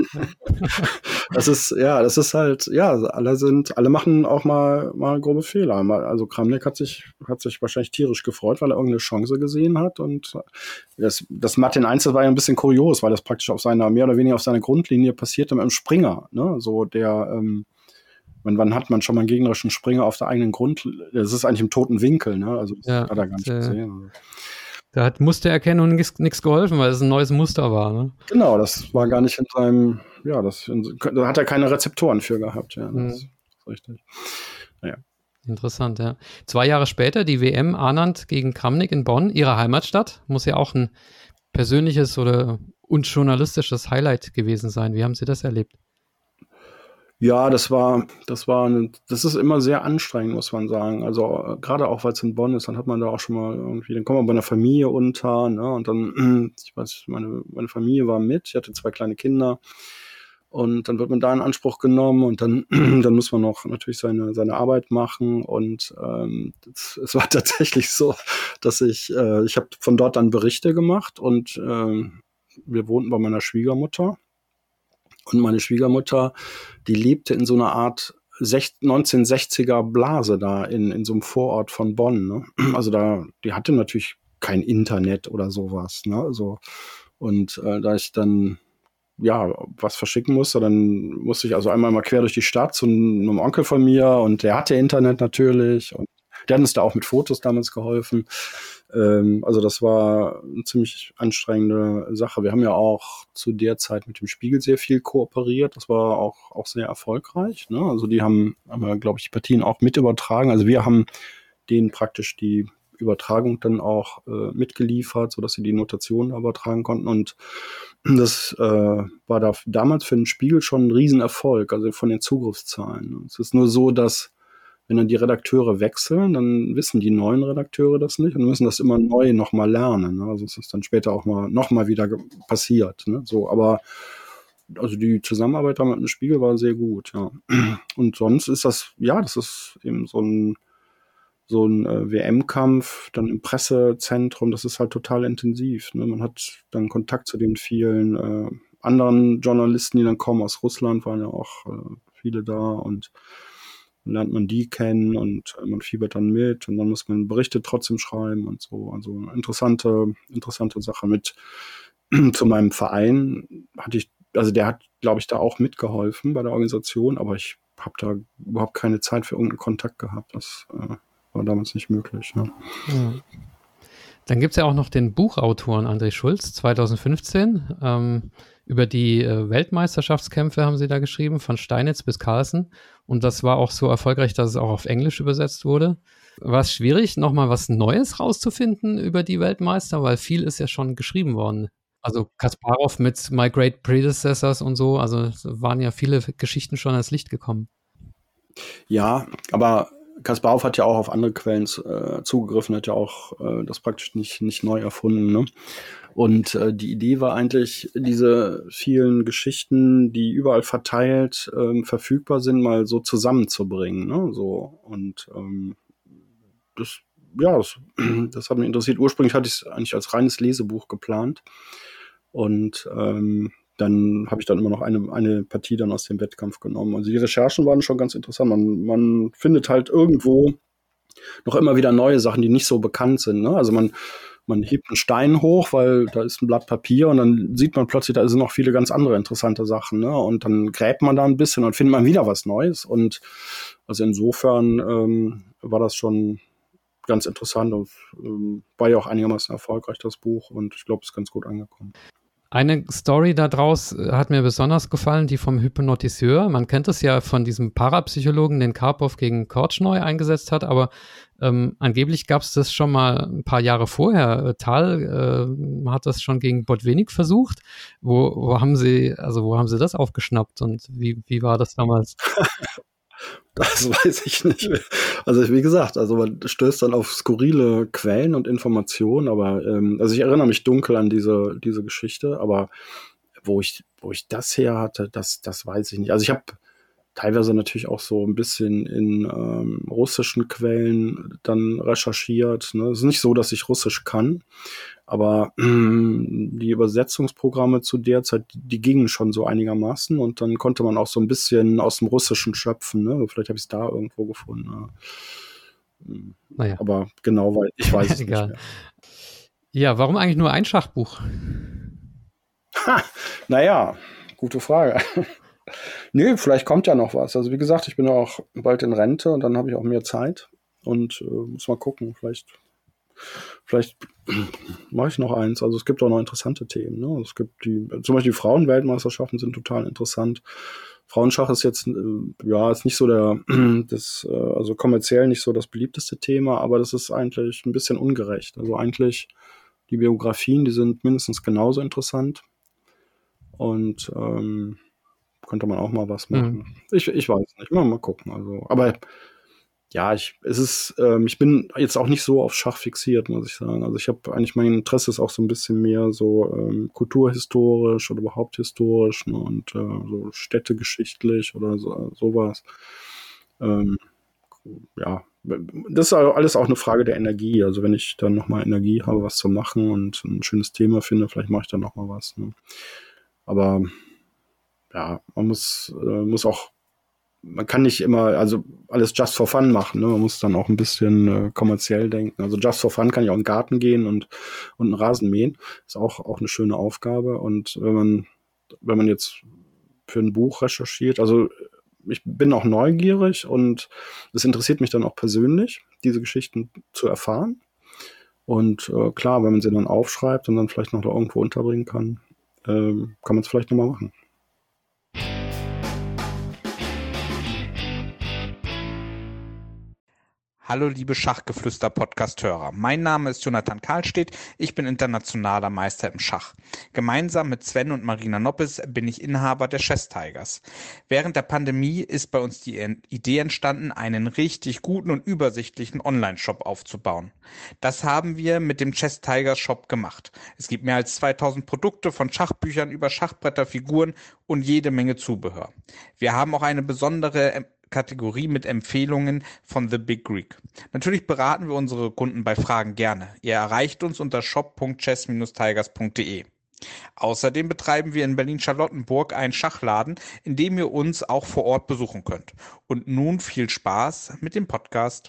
das ist halt, ja, alle machen auch mal grobe Fehler. Also Kramnik hat sich wahrscheinlich tierisch gefreut, weil er irgendeine Chance gesehen hat. Und das Martin 1, das war ja ein bisschen kurios, weil das praktisch mehr oder weniger auf seiner Grundlinie passierte mit einem Springer. Ne? So wann hat man schon mal einen gegnerischen Springer auf der eigenen Grundlinie? Das ist eigentlich im toten Winkel, ne? Also das hat er gar nicht gesehen. Also. Da hat Mustererkennung nichts geholfen, weil es ein neues Muster war. Ne? Genau, das war gar nicht in seinem, da hat er keine Rezeptoren für gehabt. Ja, das ist richtig. Naja. Interessant, ja. 2 Jahre später die WM Anand gegen Kramnik in Bonn, ihrer Heimatstadt. Muss ja auch ein persönliches und journalistisches Highlight gewesen sein. Wie haben Sie das erlebt? Ja, das ist immer sehr anstrengend, muss man sagen. Also gerade auch, weil es in Bonn ist, dann hat man da auch schon mal irgendwie, dann kommt man bei einer Familie unter, ne? Und dann, ich weiß, meine Familie war mit, ich hatte 2 kleine Kinder und dann wird man da in Anspruch genommen und dann, dann muss man noch natürlich seine Arbeit machen und es war tatsächlich so, dass ich habe von dort dann Berichte gemacht und wir wohnten bei meiner Schwiegermutter. Und meine Schwiegermutter, die lebte in so einer Art 1960er Blase da in so einem Vorort von Bonn. Ne? Also die hatte natürlich kein Internet oder sowas. Ne? Also, und da ich dann was verschicken musste, dann musste ich also einmal mal quer durch die Stadt zu einem Onkel von mir und der hatte Internet natürlich und der hat uns da auch mit Fotos damals geholfen. Also das war eine ziemlich anstrengende Sache. Wir haben ja auch zu der Zeit mit dem Spiegel sehr viel kooperiert. Das war auch sehr erfolgreich. Ne? Also die haben glaube ich, die Partien auch mit übertragen. Also wir haben denen praktisch die Übertragung dann auch mitgeliefert, sodass sie die Notation übertragen konnten. Und das war da damals für den Spiegel schon ein Riesenerfolg, also von den Zugriffszahlen. Es ist nur so, dass wenn dann die Redakteure wechseln, dann wissen die neuen Redakteure das nicht und müssen das immer neu nochmal lernen. Ne? Also es ist dann später auch nochmal wieder passiert. Ne? So, aber also die Zusammenarbeit da mit dem Spiegel war sehr gut, ja. Und sonst ist das ist eben so ein WM-Kampf, dann im Pressezentrum, das ist halt total intensiv. Ne? Man hat dann Kontakt zu den vielen anderen Journalisten, die dann kommen aus Russland, waren ja auch viele da und dann lernt man die kennen und man fiebert dann mit und dann muss man Berichte trotzdem schreiben und so. Also interessante Sache mit zu meinem Verein der hat, glaube ich, da auch mitgeholfen bei der Organisation, aber ich habe da überhaupt keine Zeit für irgendeinen Kontakt gehabt. Das war damals nicht möglich. Ja. Dann gibt es ja auch noch den Buchautoren André Schulz, 2015. Über die Weltmeisterschaftskämpfe haben sie da geschrieben, von Steinitz bis Carlsen. Und das war auch so erfolgreich, dass es auch auf Englisch übersetzt wurde. War es schwierig, nochmal was Neues rauszufinden über die Weltmeister, weil viel ist ja schon geschrieben worden. Also Kasparov mit My Great Predecessors und so, also es waren ja viele Geschichten schon ans Licht gekommen. Ja, aber Kasparov hat ja auch auf andere Quellen zugegriffen, hat ja auch das praktisch nicht neu erfunden. Ne? Und die Idee war eigentlich, diese vielen Geschichten, die überall verteilt verfügbar sind, mal so zusammenzubringen. Ne? So, und das hat mich interessiert. Ursprünglich hatte ich es eigentlich als reines Lesebuch geplant. Und dann habe ich dann immer noch eine Partie dann aus dem Wettkampf genommen. Also die Recherchen waren schon ganz interessant. Man findet halt irgendwo noch immer wieder neue Sachen, die nicht so bekannt sind. Ne? Also man hebt einen Stein hoch, weil da ist ein Blatt Papier und dann sieht man plötzlich, da sind noch viele ganz andere interessante Sachen. Ne? Und dann gräbt man da ein bisschen und findet man wieder was Neues. Und also insofern war das schon ganz interessant und war ja auch einigermaßen erfolgreich, das Buch. Und ich glaube, es ist ganz gut angekommen. Eine Story da draus hat mir besonders gefallen, die vom Hypnotiseur. Man kennt es ja von diesem Parapsychologen, den Karpov gegen Kortschnoi eingesetzt hat, aber angeblich gab es das schon mal ein paar Jahre vorher. Thal hat das schon gegen Botvinnik versucht. Wo haben Sie das aufgeschnappt und wie war das damals? Das weiß ich nicht mehr. Also wie gesagt, also man stößt dann auf skurrile Quellen und Informationen, aber also ich erinnere mich dunkel an diese Geschichte, aber wo ich das her hatte, das weiß ich nicht. Also ich habe teilweise natürlich auch so ein bisschen in russischen Quellen dann recherchiert. Ne? Es ist nicht so, dass ich Russisch kann, aber die Übersetzungsprogramme zu der Zeit, die gingen schon so einigermaßen und dann konnte man auch so ein bisschen aus dem Russischen schöpfen. Ne? Vielleicht habe ich es da irgendwo gefunden. Naja. Aber genau, weil ich weiß es Egal. nicht mehr. Ja, warum eigentlich nur ein Schachbuch? Naja, gute Frage. Nee, vielleicht kommt ja noch was. Also wie gesagt, ich bin ja auch bald in Rente und dann habe ich auch mehr Zeit und muss mal gucken. Vielleicht mache ich noch eins. Also es gibt auch noch interessante Themen. Ne? Es gibt zum Beispiel die Frauenweltmeisterschaften sind total interessant. Frauenschach ist jetzt ist nicht so also kommerziell nicht so das beliebteste Thema, aber das ist eigentlich ein bisschen ungerecht. Also eigentlich die Biografien, die sind mindestens genauso interessant und könnte man auch mal was machen. Ich weiß nicht. Mal gucken. Also, aber ja, ich bin jetzt auch nicht so auf Schach fixiert, muss ich sagen. Also ich habe eigentlich mein Interesse ist auch so ein bisschen mehr so kulturhistorisch oder überhaupt historisch, ne, und so städtegeschichtlich oder sowas. Ja, das ist alles auch eine Frage der Energie. Also wenn ich dann nochmal Energie habe, was zu machen und ein schönes Thema finde, vielleicht mache ich dann nochmal was. Ne? Aber ja, man muss auch, man kann nicht immer, also alles just for fun machen, ne? Man muss dann auch ein bisschen kommerziell denken. Also just for fun kann ich auch in den Garten gehen und einen Rasen mähen. Ist auch eine schöne Aufgabe. Und wenn man jetzt für ein Buch recherchiert, also ich bin auch neugierig und es interessiert mich dann auch persönlich, diese Geschichten zu erfahren. Und klar, wenn man sie dann aufschreibt und dann vielleicht noch da irgendwo unterbringen kann, kann man es vielleicht nochmal machen. Hallo liebe Schachgeflüster-Podcast-Hörer. Mein Name ist Jonathan Karlstedt, ich bin internationaler Meister im Schach. Gemeinsam mit Sven und Marina Noppes bin ich Inhaber der Chess Tigers. Während der Pandemie ist bei uns die Idee entstanden, einen richtig guten und übersichtlichen Online-Shop aufzubauen. Das haben wir mit dem Chess Tigers Shop gemacht. Es gibt mehr als 2000 Produkte von Schachbüchern über Schachbretter, Figuren und jede Menge Zubehör. Wir haben auch eine besondere Kategorie mit Empfehlungen von The Big Greek. Natürlich beraten wir unsere Kunden bei Fragen gerne. Ihr erreicht uns unter shop.chess-tigers.de. Außerdem betreiben wir in Berlin-Charlottenburg einen Schachladen, in dem ihr uns auch vor Ort besuchen könnt. Und nun viel Spaß mit dem Podcast.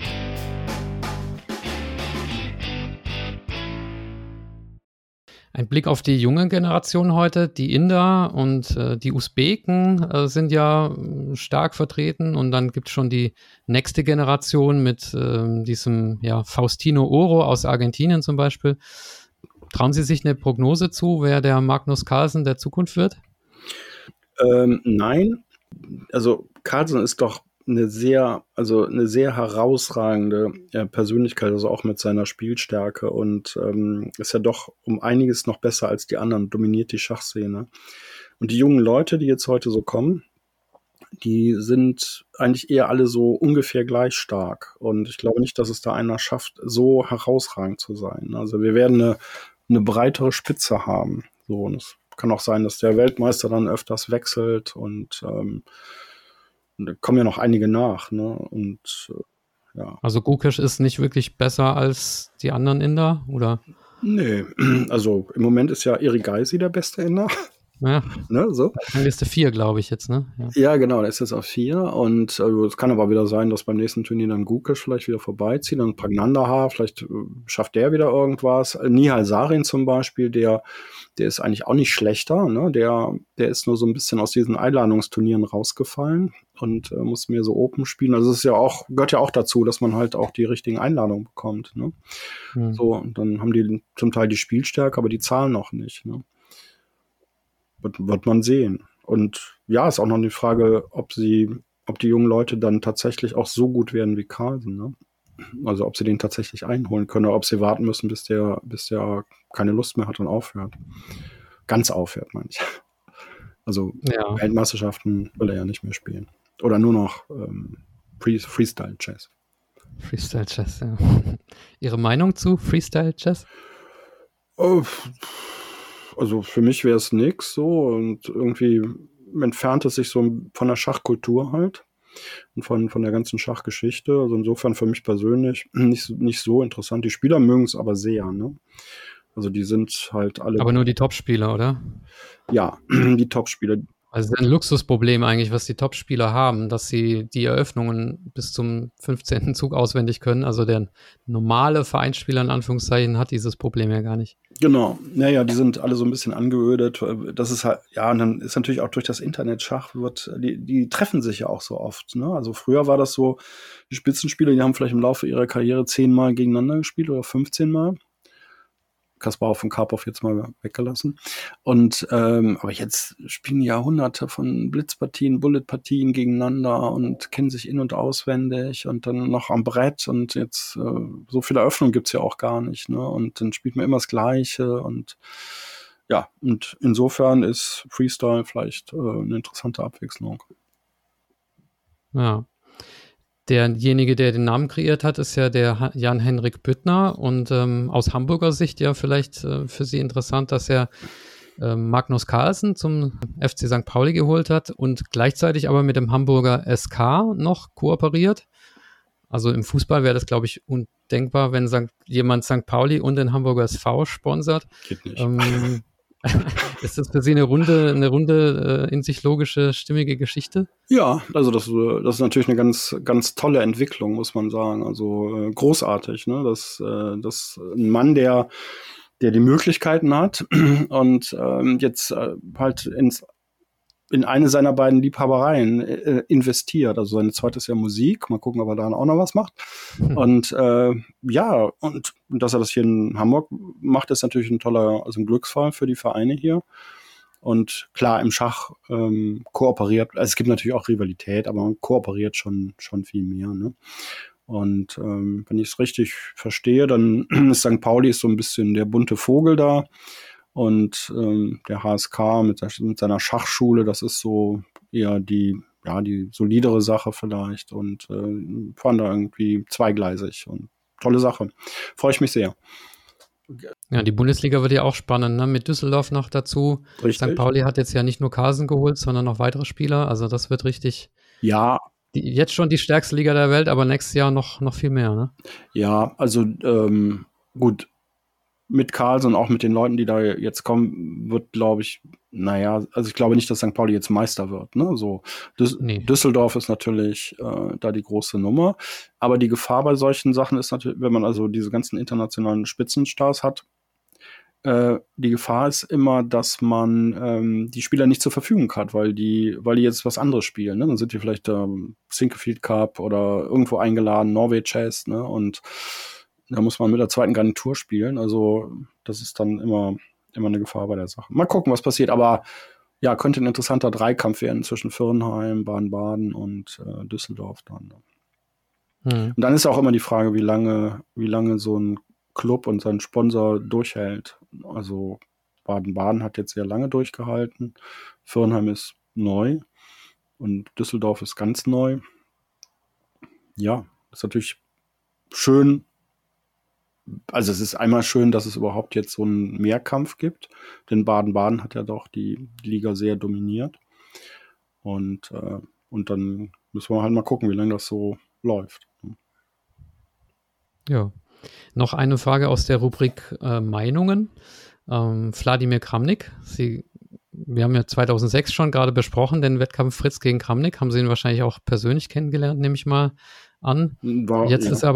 Ein Blick auf die junge Generation heute. Die Inder und die Usbeken sind ja stark vertreten und dann gibt es schon die nächste Generation mit diesem Faustino Oro aus Argentinien zum Beispiel. Trauen Sie sich eine Prognose zu, wer der Magnus Carlsen der Zukunft wird? Nein. Also Carlsen ist doch eine sehr herausragende Persönlichkeit, also auch mit seiner Spielstärke und ist ja doch um einiges noch besser als die anderen, dominiert die Schachszene. Und die jungen Leute, die jetzt heute so kommen, die sind eigentlich eher alle so ungefähr gleich stark. Und ich glaube nicht, dass es da einer schafft, so herausragend zu sein. Also wir werden eine breitere Spitze haben. So, und es kann auch sein, dass der Weltmeister dann öfters wechselt und da kommen ja noch einige nach, ne? Und ja. Also Gukesh ist nicht wirklich besser als die anderen Inder, oder? Nee, also im Moment ist ja Erigaisi der beste Inder. Ja, Ne, so. Liste 4, glaube ich jetzt, ne? Ja. Ja, genau, der ist jetzt auf 4 und es kann aber wieder sein, dass beim nächsten Turnier dann Gukesh vielleicht wieder vorbeizieht und Praggnanandhaa, vielleicht schafft der wieder irgendwas. Nihal Sarin zum Beispiel, der ist eigentlich auch nicht schlechter, ne? Der ist nur so ein bisschen aus diesen Einladungsturnieren rausgefallen und muss mehr so Open spielen. Also es ist ja auch, gehört ja auch dazu, dass man halt auch die richtigen Einladungen bekommt, ne? So, und dann haben die zum Teil die Spielstärke, aber die Zahlen noch nicht, ne? Wird man sehen. Und ja, ist auch noch die Frage, ob die jungen Leute dann tatsächlich auch so gut werden wie Carlsen, ne? Also ob sie den tatsächlich einholen können oder ob sie warten müssen, bis der keine Lust mehr hat und aufhört. Ganz aufhört, meine ich. Also Ja. Weltmeisterschaften will er ja nicht mehr spielen. Oder nur noch Freestyle-Chess. Freestyle-Chess, ja. Ihre Meinung zu Freestyle-Chess? Also für mich wäre es nix so und irgendwie entfernt es sich so von der Schachkultur halt und von der ganzen Schachgeschichte. Also insofern für mich persönlich nicht so interessant. Die Spieler mögen es aber sehr, ne? Also die sind halt alle. Aber nur die Top-Spieler, oder? Ja, die Top-Spieler. Also es ist ein Luxusproblem eigentlich, was die Top-Spieler haben, dass sie die Eröffnungen bis zum 15. Zug auswendig können. Also der normale Vereinsspieler in Anführungszeichen hat dieses Problem ja gar nicht. Genau. Naja, die sind alle so ein bisschen angeödet. Das ist halt, ja, und dann ist natürlich auch durch das Internet Schach die treffen sich ja auch so oft, ne? Also früher war das so, die Spitzenspieler, die haben vielleicht im Laufe ihrer Karriere 10-mal gegeneinander gespielt oder 15-mal. Kasparov und Karpov jetzt mal weggelassen. Und aber jetzt spielen Jahrhunderte von Blitzpartien, Bulletpartien gegeneinander und kennen sich in- und auswendig und dann noch am Brett und jetzt so viele Eröffnungen gibt's ja auch gar nicht, ne? Und dann spielt man immer das Gleiche und ja, und insofern ist Freestyle vielleicht eine interessante Abwechslung. Ja. Derjenige, der den Namen kreiert hat, ist ja der Jan-Henrik Büttner und aus Hamburger Sicht ja vielleicht für Sie interessant, dass er Magnus Carlsen zum FC St. Pauli geholt hat und gleichzeitig aber mit dem Hamburger SK noch kooperiert. Also im Fußball wäre das, glaube ich, undenkbar, wenn jemand St. Pauli und den Hamburger SV sponsert. Geht nicht. Ist das für Sie eine runde in sich logische, stimmige Geschichte? Ja, also das ist natürlich eine ganz, ganz tolle Entwicklung, muss man sagen. Also großartig, ne? Dass ein Mann, der die Möglichkeiten hat und jetzt halt in eine seiner beiden Liebhabereien investiert. Also seine zweite ist ja Musik. Mal gucken, ob er da auch noch was macht. Und ja, und dass er das hier in Hamburg macht, ist natürlich ein Glücksfall für die Vereine hier. Und klar, im Schach kooperiert, also es gibt natürlich auch Rivalität, aber man kooperiert schon viel mehr, ne? Und wenn ich es richtig verstehe, dann ist St. Pauli so ein bisschen der bunte Vogel da. Und der HSK mit seiner Schachschule, das ist so eher die solidere Sache vielleicht und fahren da irgendwie zweigleisig und tolle Sache. Freue ich mich sehr. Ja, die Bundesliga wird ja auch spannend, ne? Mit Düsseldorf noch dazu. Richtig. St. Pauli hat jetzt ja nicht nur Carlsen geholt, sondern noch weitere Spieler. Also das wird richtig. Ja. Jetzt schon die stärkste Liga der Welt, aber nächstes Jahr noch viel mehr, ne? Ja, also gut. Mit Carlsen und auch mit den Leuten, die da jetzt kommen, wird, glaube ich, also ich glaube nicht, dass St. Pauli jetzt Meister wird, ne? So, Nee. Düsseldorf ist natürlich da die große Nummer. Aber die Gefahr bei solchen Sachen ist natürlich, wenn man also diese ganzen internationalen Spitzenstars hat, die Gefahr ist immer, dass man die Spieler nicht zur Verfügung hat, weil die jetzt was anderes spielen, ne? Dann sind die vielleicht Sinquefield Cup oder irgendwo eingeladen, Norway Chess, ne? Und da muss man mit der zweiten Garnitur spielen. Also das ist dann immer eine Gefahr bei der Sache. Mal gucken, was passiert. Aber ja, könnte ein interessanter Dreikampf werden zwischen Viernheim, Baden-Baden und Düsseldorf dann. Und dann ist auch immer die Frage, wie lange so ein Club und sein Sponsor durchhält. Also Baden-Baden hat jetzt sehr lange durchgehalten. Viernheim ist neu und Düsseldorf ist ganz neu. Ja, ist natürlich schön. Also es ist einmal schön, dass es überhaupt jetzt so einen Mehrkampf gibt, denn Baden-Baden hat ja doch die Liga sehr dominiert. Und dann müssen wir halt mal gucken, wie lange das so läuft. Ja. Noch eine Frage aus der Rubrik Meinungen. Wladimir Kramnik, Sie wir haben ja 2006 schon gerade besprochen, den Wettkampf Fritz gegen Kramnik. Haben Sie ihn wahrscheinlich auch persönlich kennengelernt, nehme ich mal an. Jetzt ist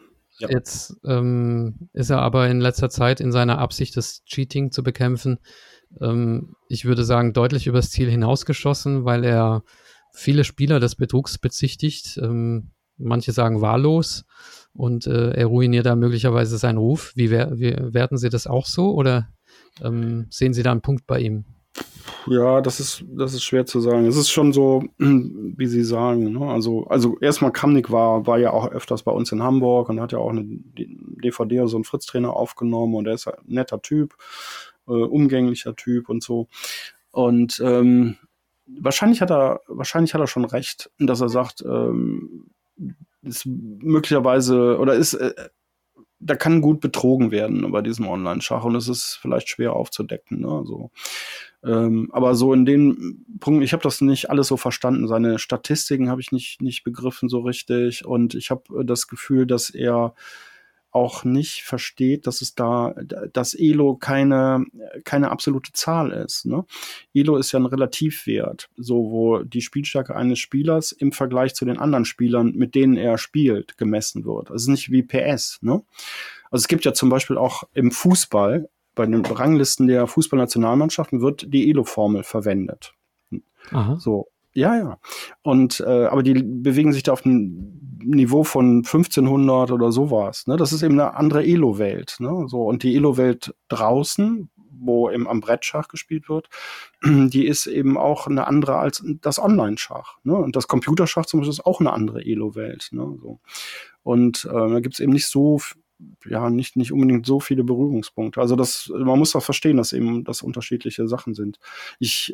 er aber in letzter Zeit in seiner Absicht, das Cheating zu bekämpfen, ich würde sagen, deutlich übers Ziel hinausgeschossen, weil er viele Spieler des Betrugs bezichtigt. Manche sagen wahllos und er ruiniert da möglicherweise seinen Ruf. Wie werten Sie das auch so oder sehen Sie da einen Punkt bei ihm? Ja, das ist schwer zu sagen. Es ist schon so, wie Sie sagen, ne? Also erstmal Kramnik war ja auch öfters bei uns in Hamburg und hat ja auch eine DVD, so einen Fritz-Trainer aufgenommen und er ist ein netter Typ, umgänglicher Typ und so. Und wahrscheinlich hat er schon recht, dass er sagt, ist möglicherweise oder ist da kann gut betrogen werden bei diesem Online-Schach und es ist vielleicht schwer aufzudecken. Ne? Also, aber so in den Punkten, ich habe das nicht alles so verstanden. Seine Statistiken habe ich nicht begriffen so richtig und ich habe das Gefühl, dass er auch nicht versteht, dass Elo keine absolute Zahl ist. Ne? Elo ist ja ein Relativwert, so wo die Spielstärke eines Spielers im Vergleich zu den anderen Spielern, mit denen er spielt, gemessen wird. Es ist nicht wie PS. Ne? Also es gibt ja zum Beispiel auch im Fußball, bei den Ranglisten der Fußballnationalmannschaften wird die Elo-Formel verwendet. Aha. So. Ja. Und aber die bewegen sich da auf einem Niveau von 1500 oder sowas. Ne? Das ist eben eine andere Elo-Welt. Ne? So, und die Elo-Welt draußen, wo eben am Brettschach gespielt wird, die ist eben auch eine andere als das Online-Schach. Ne? Und das Computerschach zum Beispiel ist auch eine andere Elo-Welt. Ne? So. Und da gibt es eben nicht unbedingt so viele Berührungspunkte. Also man muss doch verstehen, dass eben das unterschiedliche Sachen sind. Ich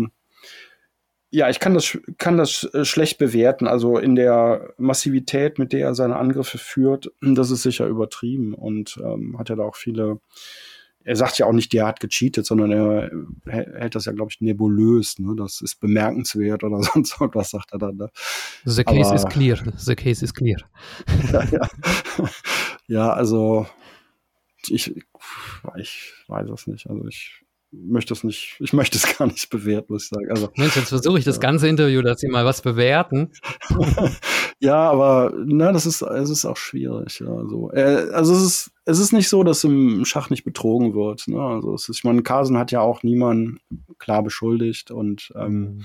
kann das schlecht bewerten. Also in der Massivität, mit der er seine Angriffe führt, das ist sicher übertrieben und hat ja da auch viele. Er sagt ja auch nicht, der hat gecheatet, sondern er hält das ja, glaube ich, nebulös. Ne? Das ist bemerkenswert oder sonst irgendwas, sagt er dann. Ne? The case is clear. The case is clear. Ja, also ich weiß es nicht. Also ich möchte es gar nicht bewerten, muss ich sagen. Also, Mensch, jetzt versuche ich das ganze Interview, dass Sie mal was bewerten. Ja, aber es ist auch schwierig. Ja, so. Also es ist nicht so, dass im Schach nicht betrogen wird. Ne? Also ich meine, Carlsen hat ja auch niemanden klar beschuldigt und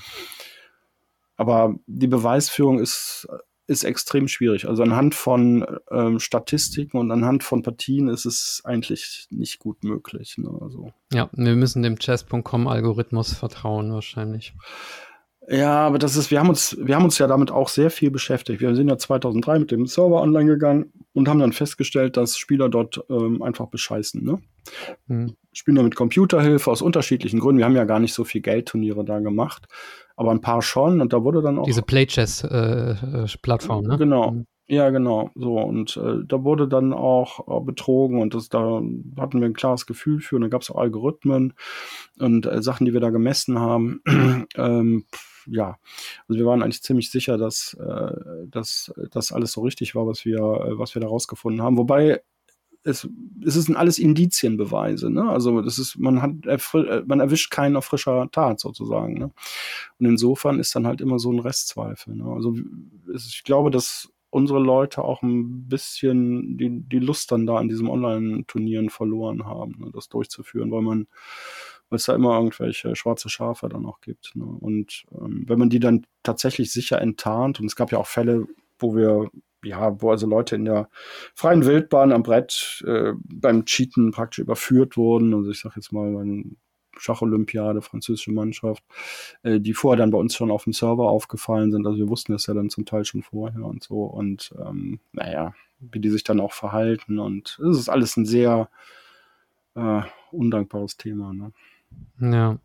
aber die Beweisführung ist extrem schwierig. Also anhand von Statistiken und anhand von Partien ist es eigentlich nicht gut möglich. Ne? Also. Ja, wir müssen dem Chess.com-Algorithmus vertrauen wahrscheinlich. Ja, aber wir haben uns ja damit auch sehr viel beschäftigt. Wir sind ja 2003 mit dem Server online gegangen und haben dann festgestellt, dass Spieler dort einfach bescheißen. Ne? Spieler mit Computerhilfe aus unterschiedlichen Gründen. Wir haben ja gar nicht so viel Geldturniere da gemacht, aber ein paar schon. Und da wurde dann auch diese Playchess-Plattform, ne? Genau. Ja, genau. So, und da wurde dann auch betrogen und da hatten wir ein klares Gefühl für. Und da gab es auch Algorithmen und Sachen, die wir da gemessen haben. Ja, also wir waren eigentlich ziemlich sicher, dass das alles so richtig war, was wir da rausgefunden haben. Wobei es sind alles Indizienbeweise, ne? Also man erwischt keinen auf frischer Tat sozusagen, ne? Und insofern ist dann halt immer so ein Restzweifel, ne? Also ich glaube, dass unsere Leute auch ein bisschen die Lust dann da an diesem Online-Turnieren verloren haben, ne, das durchzuführen, weil es da immer irgendwelche schwarze Schafe dann auch gibt. Ne? Und wenn man die dann tatsächlich sicher enttarnt, und es gab ja auch Fälle, wo also Leute in der freien Wildbahn am Brett beim Cheaten praktisch überführt wurden. Also ich sag jetzt mal, eine Schacholympiade, französische Mannschaft, die vorher dann bei uns schon auf dem Server aufgefallen sind. Also wir wussten das ja dann zum Teil schon vorher und so. Und wie die sich dann auch verhalten. Und es ist alles ein sehr undankbares Thema. Ne? Ja.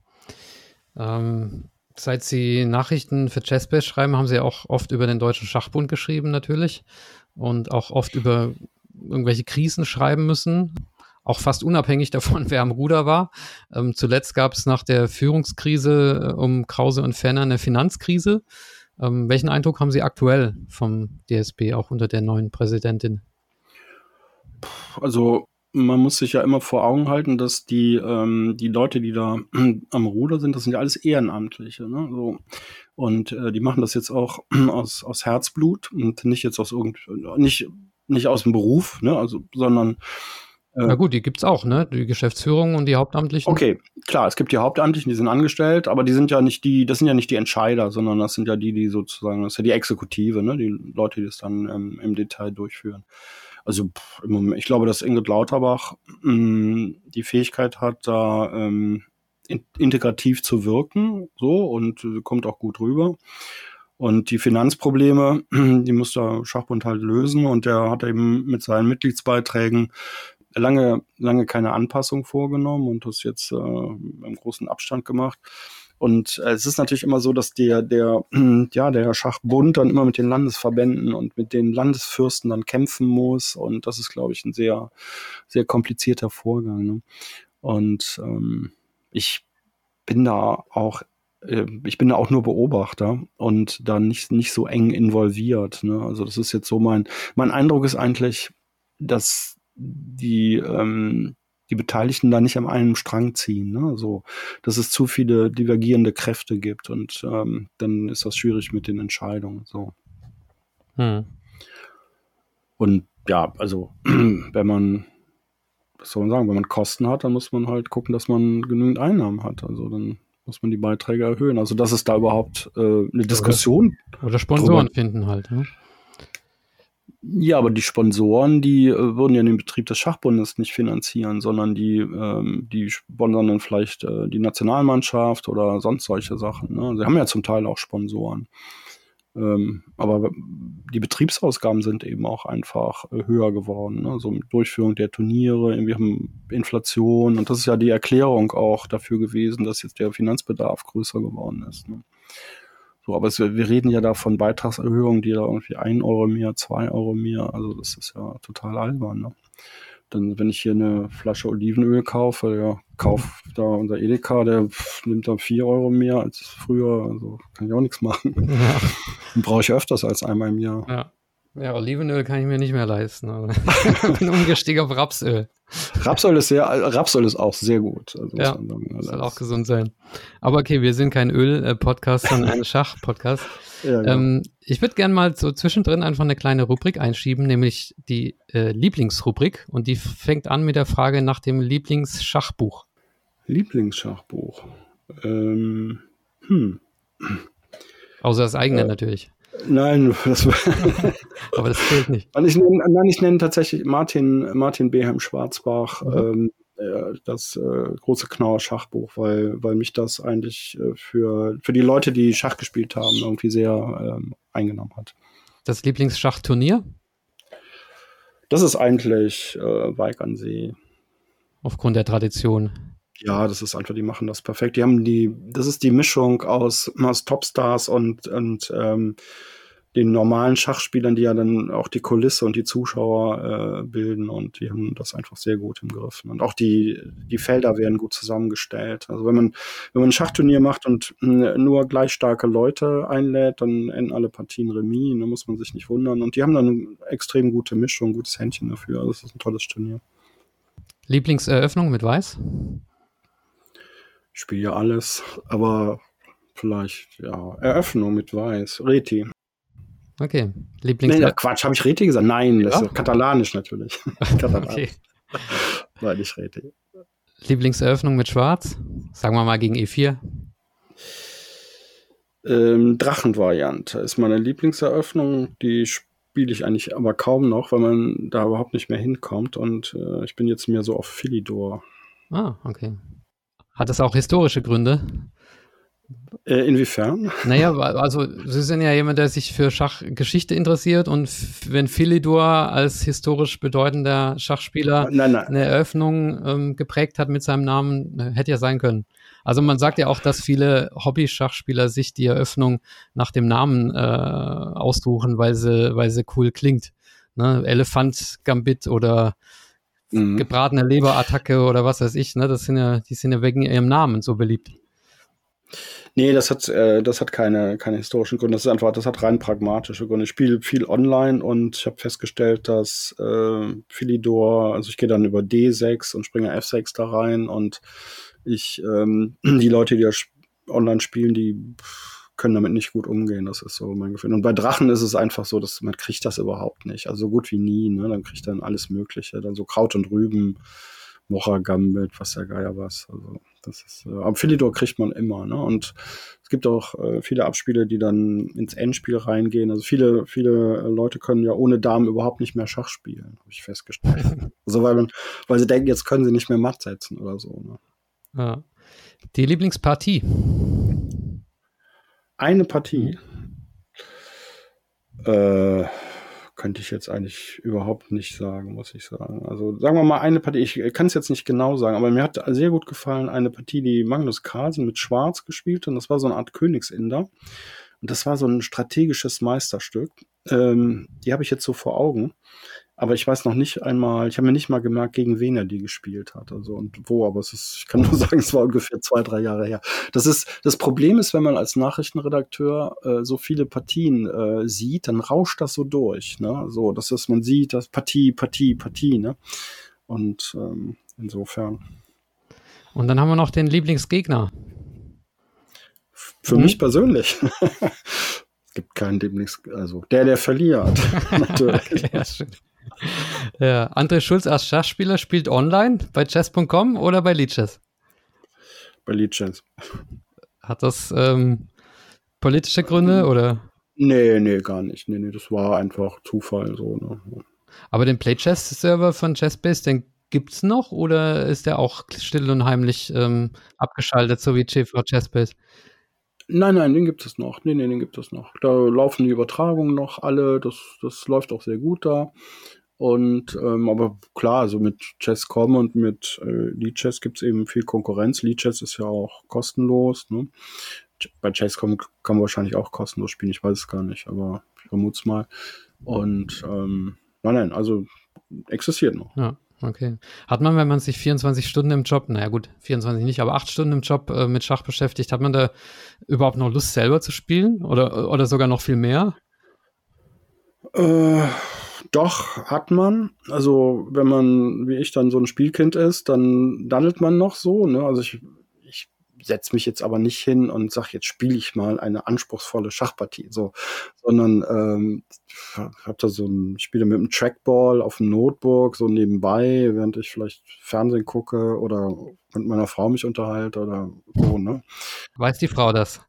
Seit Sie Nachrichten für Chessbase schreiben, haben Sie auch oft über den Deutschen Schachbund geschrieben natürlich und auch oft über irgendwelche Krisen schreiben müssen, auch fast unabhängig davon, wer am Ruder war. Zuletzt gab es nach der Führungskrise um Krause und Fenner eine Finanzkrise. Welchen Eindruck haben Sie aktuell vom DSB, auch unter der neuen Präsidentin? Also man muss sich ja immer vor Augen halten, dass die Leute, die da am Ruder sind, das sind ja alles Ehrenamtliche, ne? So. Und die machen das jetzt auch aus Herzblut und nicht jetzt nicht aus dem Beruf, ne? Also, sondern Na gut, die gibt's auch, ne? Die Geschäftsführung und die Hauptamtlichen. okay, klar, es gibt die Hauptamtlichen, die sind angestellt, aber das sind ja nicht die Entscheider, sondern das sind ja die sozusagen, das ist ja die Exekutive, ne? Die Leute, die das dann im Detail durchführen. Also im Moment, ich glaube, dass Ingrid Lauterbach die Fähigkeit hat, da integrativ zu wirken, so, und kommt auch gut rüber. Und die Finanzprobleme, die muss der Schachbund halt lösen, und der hat eben mit seinen Mitgliedsbeiträgen lange keine Anpassung vorgenommen und das jetzt im großen Abstand gemacht. Und es ist natürlich immer so, dass der Schachbund dann immer mit den Landesverbänden und mit den Landesfürsten dann kämpfen muss. Und das ist, glaube ich, ein sehr, sehr komplizierter Vorgang. Ne? Und ich bin da auch nur Beobachter und da nicht so eng involviert. Ne? Also das ist jetzt so mein Eindruck ist eigentlich, dass die Beteiligten da nicht an einem Strang ziehen, ne? So, dass es zu viele divergierende Kräfte gibt, und dann ist das schwierig mit den Entscheidungen. So. Und ja, also wenn man Kosten hat, dann muss man halt gucken, dass man genügend Einnahmen hat. Also dann muss man die Beiträge erhöhen. Also dass es da überhaupt eine Diskussion oder Sponsoren finden halt. Ne? Ja, aber die Sponsoren, die würden ja den Betrieb des Schachbundes nicht finanzieren, sondern die sponsern dann vielleicht die Nationalmannschaft oder sonst solche Sachen. Ne? Sie haben ja zum Teil auch Sponsoren. Aber die Betriebsausgaben sind eben auch einfach höher geworden. Ne? So mit Durchführung der Turniere, wir haben Inflation, und das ist ja die Erklärung auch dafür gewesen, dass jetzt der Finanzbedarf größer geworden ist. Ne? So, aber wir reden ja da von Beitragserhöhungen, die da irgendwie 1 Euro mehr, 2 Euro mehr, also das ist ja total albern. Ne? Dann, wenn ich hier eine Flasche Olivenöl kaufe, kauft da unser Edeka, der nimmt da 4 Euro mehr als früher, also kann ich auch nichts machen. Ja. Den brauche ich öfters als einmal im Jahr. Ja, Olivenöl kann ich mir nicht mehr leisten. Ich bin umgestiegen auf Rapsöl. Rapsöl ist auch sehr gut. Also ja, soll auch gesund sein. Aber okay, wir sind kein Öl-Podcast, sondern ein Schach-Podcast. Ja, genau. Ich würde gerne mal so zwischendrin einfach eine kleine Rubrik einschieben, nämlich die Lieblingsrubrik. Und die fängt an mit der Frage nach dem Lieblingsschachbuch. Lieblingsschachbuch? Außer das eigene natürlich. Nein, aber das zählt nicht. Ich nenne tatsächlich Martin Behem Schwarzbach, das große Knauer Schachbuch, weil mich das eigentlich für die Leute, die Schach gespielt haben, irgendwie sehr eingenommen hat. Das Lieblingsschachturnier? Das ist eigentlich Wijk an See. Aufgrund der Tradition. Ja, das ist einfach, die machen das perfekt. Das ist die Mischung aus Topstars und den normalen Schachspielern, die ja dann auch die Kulisse und die Zuschauer bilden, und die haben das einfach sehr gut im Griff. Und auch die Felder werden gut zusammengestellt. Also wenn man ein Schachturnier macht und nur gleich starke Leute einlädt, dann enden alle Partien Remis, da muss man sich nicht wundern. Und die haben dann eine extrem gute Mischung, gutes Händchen dafür. Also das ist ein tolles Turnier. Lieblingseröffnung mit Weiß? Ich spiele ja alles, aber vielleicht, ja, Eröffnung mit Weiß. Reti. Okay. Quatsch, habe ich Reti gesagt? Nein, das ist katalanisch natürlich. Katalanisch. Okay. Nein, nicht Reti. Lieblingseröffnung mit Schwarz? Sagen wir mal gegen E4. Drachenvariante ist meine Lieblingseröffnung. Die spiele ich eigentlich aber kaum noch, weil man da überhaupt nicht mehr hinkommt. Und ich bin jetzt mehr so auf Philidor. Ah, okay. Hat das auch historische Gründe? Inwiefern? Naja, also Sie sind ja jemand, der sich für Schachgeschichte interessiert, und wenn Philidor als historisch bedeutender Schachspieler eine Eröffnung geprägt hat mit seinem Namen, hätte ja sein können. Also man sagt ja auch, dass viele Hobby-Schachspieler sich die Eröffnung nach dem Namen aussuchen, weil sie cool klingt. Ne? Elefant-Gambit oder gebratene Leberattacke oder was weiß ich, ne? Die sind ja wegen ihrem Namen so beliebt. Nee, das hat keine historischen Gründe. Das hat rein pragmatische Gründe. Ich spiele viel online und ich habe festgestellt, dass Philidor, also ich gehe dann über D6 und springe F6 da rein und die Leute, die online spielen, die können damit nicht gut umgehen. Das ist so mein Gefühl. Und bei Drachen ist es einfach so, dass man kriegt das überhaupt nicht. Also so gut wie nie. Ne? Dann kriegt dann alles Mögliche. Dann so Kraut und Rüben, Mocha Gambit, was der Geier was. Also das ist, aber Philidor kriegt man immer. Ne? Und es gibt auch viele Abspiele, die dann ins Endspiel reingehen. Also viele Leute können ja ohne Damen überhaupt nicht mehr Schach spielen, habe ich festgestellt. Also weil sie denken, jetzt können sie nicht mehr matt setzen oder so. Ne? Ja. Die Lieblingspartie? Eine Partie könnte ich jetzt eigentlich überhaupt nicht sagen, muss ich sagen. Also sagen wir mal eine Partie, ich kann es jetzt nicht genau sagen, aber mir hat sehr gut gefallen eine Partie, die Magnus Carlsen mit Schwarz gespielt hat. Und das war so eine Art Königsinder. Und das war so ein strategisches Meisterstück. Die habe ich jetzt so vor Augen. Aber ich weiß noch nicht einmal, ich habe mir nicht mal gemerkt, gegen wen er die gespielt hat. Also und wo, aber ich kann nur sagen, es war ungefähr 2-3 Jahre her. Das Problem ist, wenn man als Nachrichtenredakteur so viele Partien sieht, dann rauscht das so durch. Ne? So, man sieht, das Partie, ne? Und insofern. Und dann haben wir noch den Lieblingsgegner. Für mich persönlich. Es gibt keinen also der verliert. Natürlich. Ja, schön. Ja, André Schulz als Schachspieler spielt online bei chess.com oder bei Lichess? Bei Lichess. Hat das politische Gründe oder? Nee, gar nicht. Nee, das war einfach Zufall so. Ne? Aber den Playchess-Server von Chessbase, den gibt's noch oder ist der auch still und heimlich abgeschaltet, so wie TV Chessbase? Nein, den gibt es noch. Nee, den gibt es noch. Da laufen die Übertragungen noch alle. Das läuft auch sehr gut da. Und aber klar, also mit Chess.com und mit Lichess gibt es eben viel Konkurrenz. Lichess ist ja auch kostenlos. Ne? Bei Chess.com kann man wahrscheinlich auch kostenlos spielen. Ich weiß es gar nicht, aber ich vermute es mal. Und nein, also existiert noch. Ja, okay. Hat man, wenn man sich 24 Stunden im Job, naja gut, 24 nicht, aber 8 Stunden im Job mit Schach beschäftigt, hat man da überhaupt noch Lust selber zu spielen oder sogar noch viel mehr? Doch, hat man. Also, wenn man, wie ich, dann so ein Spielkind ist, dann daddelt man noch so. Ne? Also ich setze mich jetzt aber nicht hin und sage, jetzt spiele ich mal eine anspruchsvolle Schachpartie. So, sondern ich spiele mit einem Trackball auf dem Notebook, so nebenbei, während ich vielleicht Fernsehen gucke oder mit meiner Frau mich unterhalte oder so, ne? Weiß die Frau das?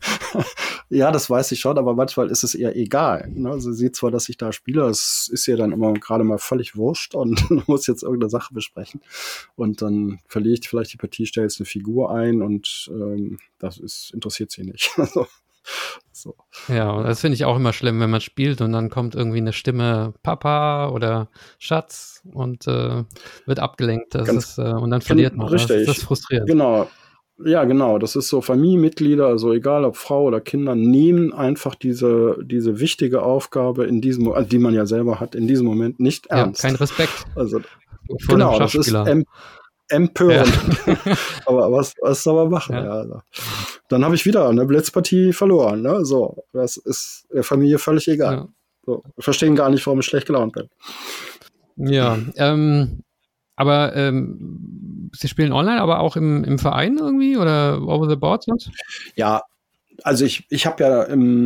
Ja, das weiß ich schon, aber manchmal ist es ihr egal. Ne? Sie sieht zwar, dass ich da spiele, es ist ihr dann immer gerade mal völlig wurscht und muss jetzt irgendeine Sache besprechen. Und dann verliere ich vielleicht die Partie, stelle jetzt eine Figur ein und interessiert sie nicht. So. Ja, das finde ich auch immer schlimm, wenn man spielt und dann kommt irgendwie eine Stimme Papa oder Schatz und wird abgelenkt. Und dann verliert man. Richtig. Das ist frustrierend. Genau. Ja, genau. Das ist so Familienmitglieder, also egal ob Frau oder Kinder, nehmen einfach diese wichtige Aufgabe die man ja selber hat, in diesem Moment nicht ernst. Ja, kein Respekt. Also genau, das ist empörend. Ja. Aber was soll man machen? Ja. Dann habe ich wieder eine Blitzpartie verloren. Ne? So, das ist der Familie völlig egal. Ja. So, wir verstehen gar nicht, warum ich schlecht gelaunt bin. Ja, aber Sie spielen online, aber auch im Verein irgendwie oder over the board sonst? Ja, also ich habe ja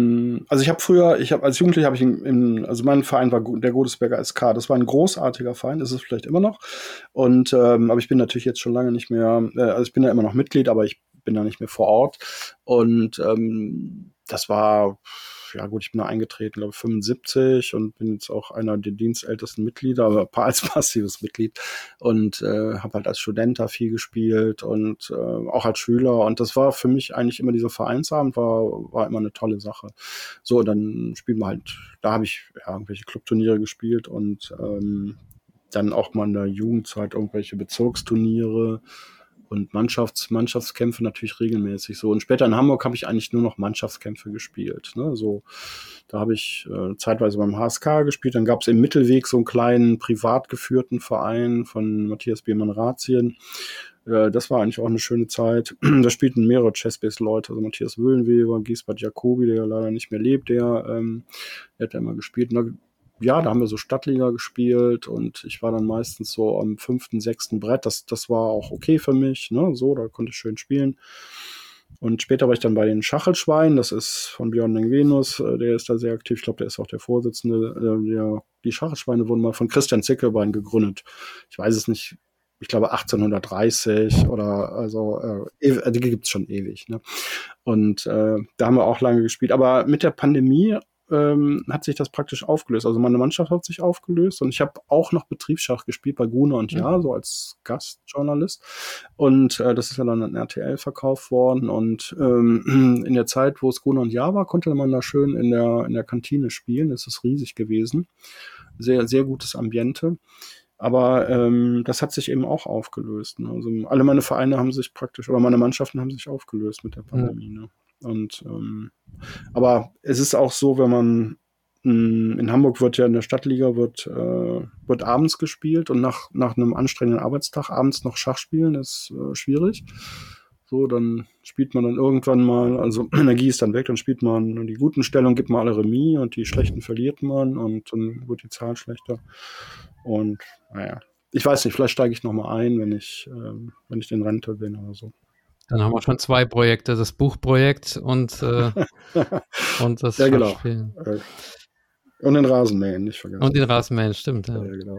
als Jugendlicher habe ich also mein Verein war der Godesberger SK. Das war ein großartiger Verein, ist es vielleicht immer noch. Und aber ich bin natürlich jetzt schon lange nicht mehr, also ich bin da immer noch Mitglied, aber ich bin da nicht mehr vor Ort. Und das war, ja gut, ich bin da eingetreten, glaube ich, 75 und bin jetzt auch einer der dienstältesten Mitglieder, aber als passives Mitglied und habe halt als Student da viel gespielt und auch als Schüler und das war für mich eigentlich immer dieser Vereinsabend, war immer eine tolle Sache. So, dann spielt man halt, da habe ich irgendwelche Clubturniere gespielt und dann auch mal in der Jugendzeit irgendwelche Bezirksturniere Und Mannschaftskämpfe natürlich regelmäßig so. Und später in Hamburg habe ich eigentlich nur noch Mannschaftskämpfe gespielt. Ne? So, da habe ich zeitweise beim HSK gespielt. Dann gab es im Mittelweg so einen kleinen privat geführten Verein von Matthias Biermann-Ratien. Das war eigentlich auch eine schöne Zeit. Da spielten mehrere Chessbase-Leute, also Matthias Wöhlenweber, Gisbert Jacobi, der ja leider nicht mehr lebt, der hat ja immer gespielt. Ja, da haben wir so Stadtliga gespielt und ich war dann meistens so am 5., 6. Brett. Das war auch okay für mich, ne? So, da konnte ich schön spielen. Und später war ich dann bei den Schachelschweinen. Das ist von Björn Lengvenus, der ist da sehr aktiv. Ich glaube, der ist auch der Vorsitzende. Die Schachelschweine wurden mal von Christian Zickelbein gegründet. Ich weiß es nicht. Ich glaube 1830 oder also die gibt's schon ewig. Ne? Und da haben wir auch lange gespielt. Aber mit der Pandemie hat sich das praktisch aufgelöst. Also meine Mannschaft hat sich aufgelöst und ich habe auch noch Betriebsschach gespielt bei Gruner und Jahr, so als Gastjournalist. Und das ist ja dann an RTL verkauft worden. Und in der Zeit, wo es Gruner und Jahr war, konnte man da schön in der Kantine spielen. Es ist riesig gewesen. Sehr, sehr gutes Ambiente. Aber das hat sich eben auch aufgelöst. Ne? Also alle meine Vereine haben sich praktisch, oder meine Mannschaften haben sich aufgelöst mit der Pandemie. Ne? Und aber es ist auch so, wenn man in Hamburg wird ja in der Stadtliga wird abends gespielt und nach einem anstrengenden Arbeitstag abends noch Schach spielen ist schwierig. So, dann spielt man dann irgendwann mal, also Energie ist dann weg, dann spielt man die guten Stellungen, gibt man alle Remis und die schlechten verliert man und dann wird die Zahl schlechter. Und naja, ich weiß nicht, vielleicht steige ich nochmal ein, wenn ich in Rente bin oder so. Dann haben wir schon 2 Projekte, das Buchprojekt und das ja, genau. Schachspielen. Und den Rasenmähen, nicht vergessen. Und den Rasenmähen, stimmt. Ja, genau.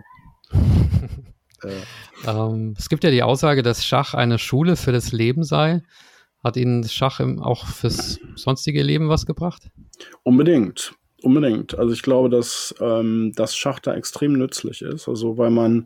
Es gibt ja die Aussage, dass Schach eine Schule für das Leben sei. Hat Ihnen Schach auch fürs sonstige Leben was gebracht? Unbedingt. Also ich glaube, dass Schach da extrem nützlich ist. Also weil man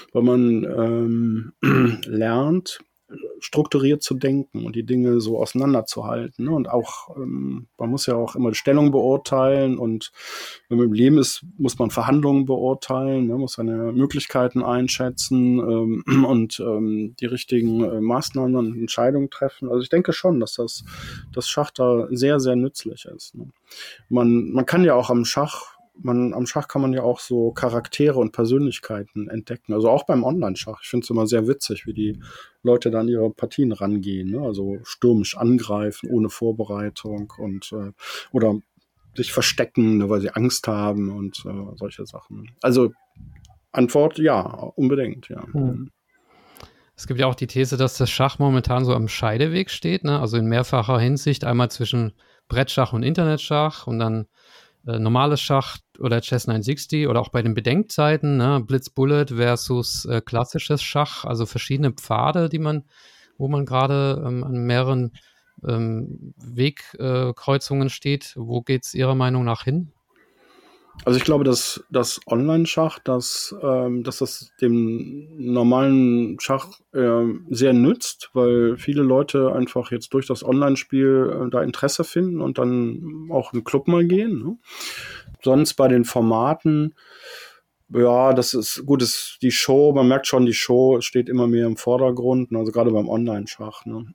lernt, strukturiert zu denken und die Dinge so auseinanderzuhalten. Ne? Und auch, man muss ja auch immer die Stellung beurteilen und wenn man im Leben ist, muss man Verhandlungen beurteilen, ne? Muss seine Möglichkeiten einschätzen und die richtigen Maßnahmen und Entscheidungen treffen. Also ich denke schon, dass das Schach da sehr, sehr nützlich ist. Ne? Man kann ja auch am Schach kann man ja auch so Charaktere und Persönlichkeiten entdecken. Also auch beim Online-Schach. Ich finde es immer sehr witzig, wie die Leute dann ihre Partien rangehen. Ne? Also stürmisch angreifen, ohne Vorbereitung und oder sich verstecken, ne, weil sie Angst haben und solche Sachen. Also Antwort ja, unbedingt, ja. Es gibt ja auch die These, dass das Schach momentan so am Scheideweg steht, ne? Also in mehrfacher Hinsicht, einmal zwischen Brettschach und Internetschach und dann normales Schach oder Chess 960 oder auch bei den Bedenkzeiten, ne, Blitz Bullet versus klassisches Schach, also verschiedene Pfade, wo man gerade an mehreren Wegkreuzungen steht. Wo geht es Ihrer Meinung nach hin? Also ich glaube, dass das Online-Schach, dass das dem normalen Schach sehr nützt, weil viele Leute einfach jetzt durch das Online-Spiel da Interesse finden und dann auch in den Club mal gehen. Ne? Sonst bei den Formaten, ja, das ist gut, ist die Show, man merkt schon, die Show steht immer mehr im Vordergrund, also gerade beim Online-Schach. Ne?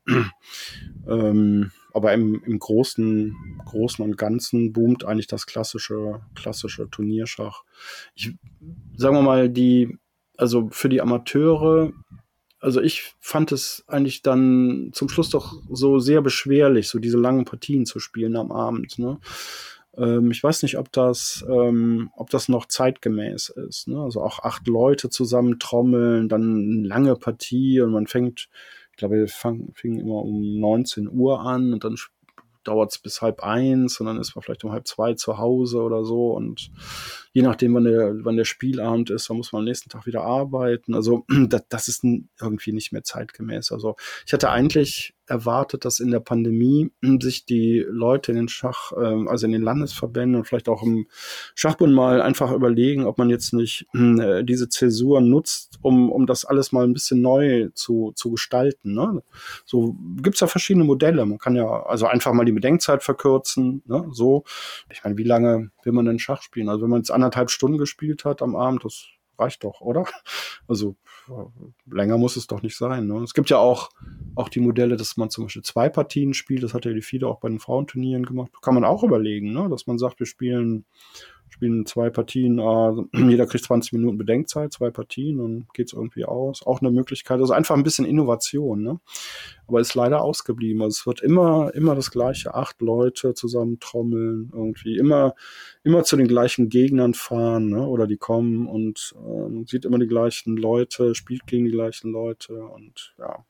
Aber im Großen und Ganzen boomt eigentlich das klassische Turnierschach. Sagen wir mal, also für die Amateure, also ich fand es eigentlich dann zum Schluss doch so sehr beschwerlich, so diese langen Partien zu spielen am Abend. Ne? Ich weiß nicht, ob das noch zeitgemäß ist. Ne? Also auch 8 Leute zusammen trommeln, dann eine lange Partie und man fängt, ich glaube, wir fingen immer um 19 Uhr an und dann dauert es bis 12:30 und dann ist man vielleicht um 1:30 zu Hause oder so und je nachdem, wann der Spielabend ist, dann muss man am nächsten Tag wieder arbeiten. Also das ist irgendwie nicht mehr zeitgemäß. Also ich hatte eigentlich erwartet, dass in der Pandemie sich die Leute in den also in den Landesverbänden und vielleicht auch im Schachbund mal einfach überlegen, ob man jetzt nicht diese Zäsur nutzt, um das alles mal ein bisschen neu zu gestalten. Ne? So gibt's ja verschiedene Modelle. Man kann ja also einfach mal die Bedenkzeit verkürzen. Ne? So, ich meine, wie lange will man denn Schach spielen? Also wenn man jetzt 1,5 Stunden gespielt hat am Abend, das reicht doch, oder? Also länger muss es doch nicht sein. Ne? Es gibt ja auch die Modelle, dass man zum Beispiel 2 Partien spielt. Das hat ja die FIDE auch bei den Frauenturnieren gemacht. Kann man auch überlegen, ne? Dass man sagt, wir spielen 2 Partien, jeder kriegt 20 Minuten Bedenkzeit, 2 Partien, dann geht's irgendwie aus. Auch eine Möglichkeit, also einfach ein bisschen Innovation, ne? Aber ist leider ausgeblieben. Also es wird immer das Gleiche, 8 Leute zusammen trommeln, irgendwie immer zu den gleichen Gegnern fahren, ne? Oder die kommen und man sieht immer die gleichen Leute, spielt gegen die gleichen Leute und ja,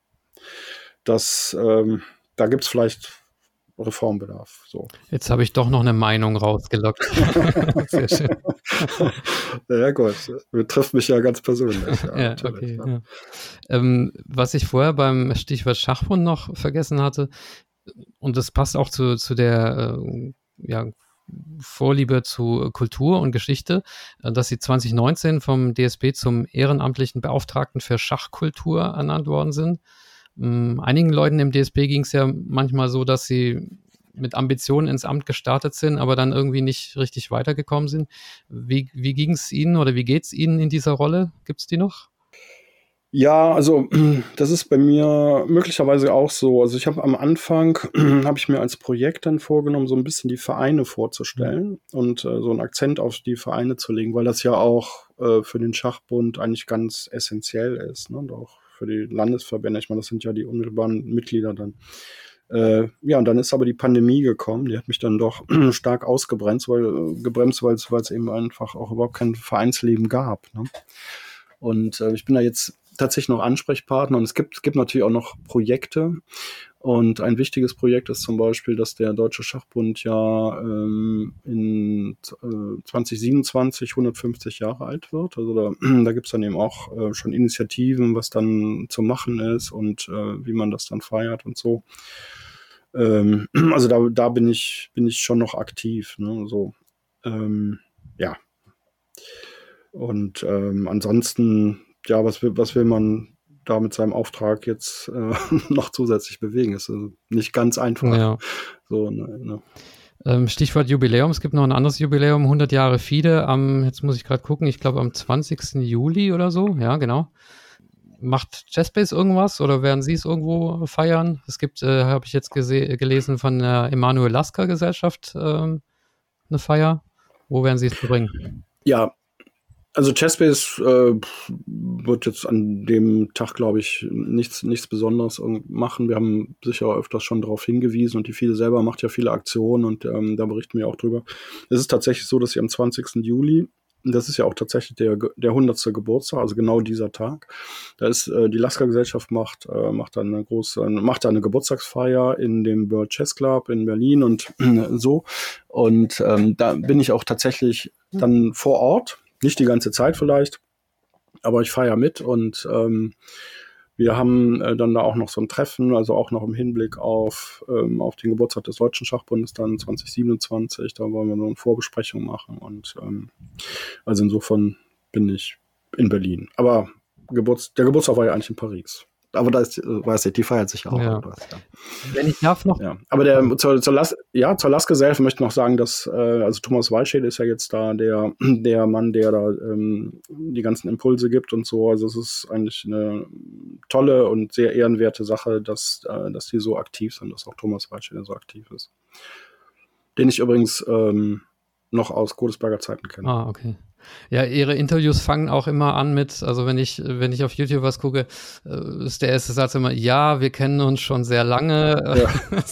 da gibt's vielleicht Reformbedarf. So. Jetzt habe ich doch noch eine Meinung rausgelockt. Sehr schön. Ja gut, betrifft mich ja ganz persönlich. Ja, okay. Ja. Was ich vorher beim Stichwort Schachbund noch vergessen hatte, und das passt auch zu der Vorliebe zu Kultur und Geschichte, dass sie 2019 vom DSB zum ehrenamtlichen Beauftragten für Schachkultur ernannt worden sind. Einigen Leuten im DSB ging es ja manchmal so, dass sie mit Ambitionen ins Amt gestartet sind, aber dann irgendwie nicht richtig weitergekommen sind. Wie ging es Ihnen oder wie geht es Ihnen in dieser Rolle? Gibt es die noch? Ja, also das ist bei mir möglicherweise auch so. Also ich habe am Anfang, habe ich mir als Projekt dann vorgenommen, so ein bisschen die Vereine vorzustellen und so einen Akzent auf die Vereine zu legen, weil das ja auch für den Schachbund eigentlich ganz essentiell ist, ne? Und auch für die Landesverbände. Ich meine, das sind ja die unmittelbaren Mitglieder dann. Ja, und dann ist aber die Pandemie gekommen. Die hat mich dann doch stark ausgebremst, weil es eben einfach auch überhaupt kein Vereinsleben gab. Ne? Und ich bin da jetzt tatsächlich noch Ansprechpartner und es gibt natürlich auch noch Projekte. Und ein wichtiges Projekt ist zum Beispiel, dass der Deutsche Schachbund ja in 2027 150 Jahre alt wird. Also da gibt's dann eben auch schon Initiativen, was dann zu machen ist und wie man das dann feiert und so. Also da bin ich schon noch aktiv. Ne? So, ja. Und ansonsten, ja, was will man da mit seinem Auftrag jetzt noch zusätzlich bewegen? Ist nicht ganz einfach. Ja. So, ne. Stichwort Jubiläum. Es gibt noch ein anderes Jubiläum, 100 Jahre FIDE. Jetzt muss ich gerade gucken, ich glaube am 20. Juli oder so. Ja, genau. Macht Chessbase irgendwas oder werden Sie es irgendwo feiern? Es gibt, habe ich jetzt gelesen, von der Emanuel Lasker Gesellschaft eine Feier. Wo werden Sie es bringen? Ja, also Chessbase wird jetzt an dem Tag, glaube ich, nichts Besonderes machen. Wir haben sicher öfters schon darauf hingewiesen und die FIDE selber macht ja viele Aktionen und da berichten wir auch drüber. Es ist tatsächlich so, dass sie am 20. Juli, das ist ja auch tatsächlich der 100. Geburtstag, also genau dieser Tag. Da ist die Lasker Gesellschaft macht da eine Geburtstagsfeier in dem World Chess Club in Berlin und so. Und da bin ich auch tatsächlich dann vor Ort. Nicht die ganze Zeit vielleicht, aber ich feiere mit und wir haben dann da auch noch so ein Treffen, also auch noch im Hinblick auf den Geburtstag des Deutschen Schachbundes dann 2027. Da wollen wir noch eine Vorbesprechung machen und also insofern bin ich in Berlin. Aber der Geburtstag war ja eigentlich in Paris. Aber da ist, weiß ich, die feiert sich auch. Ja. Etwas, ja. Wenn ich darf noch. Ja. Aber zur Lasker-Gesellschaft möchte ich noch sagen, dass also Thomas Walschäde ist ja jetzt da der Mann, der da die ganzen Impulse gibt und so. Also es ist eigentlich eine tolle und sehr ehrenwerte Sache, dass die so aktiv sind, dass auch Thomas Walschäde so aktiv ist. Den ich übrigens noch aus Godesberger Zeiten kenne. Ah, okay. Ja, Ihre Interviews fangen auch immer an mit, also wenn ich auf YouTube was gucke, ist der erste Satz immer, ja, wir kennen uns schon sehr lange. Ja.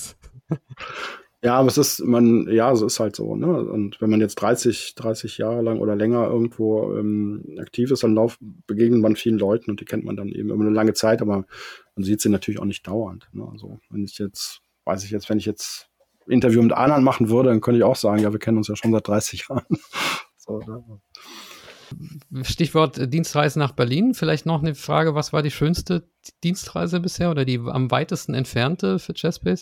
Ja, aber so ist halt so, ne? Und wenn man jetzt 30 Jahre lang oder länger irgendwo aktiv ist, dann begegnet man vielen Leuten und die kennt man dann eben über eine lange Zeit, aber man sieht sie natürlich auch nicht dauernd. Ne? Also wenn ich jetzt Interview mit anderen machen würde, dann könnte ich auch sagen, ja, wir kennen uns ja schon seit 30 Jahren. So, ne? Stichwort Dienstreise nach Berlin. Vielleicht noch eine Frage, was war die schönste Dienstreise bisher oder die am weitesten entfernte für Chessbase?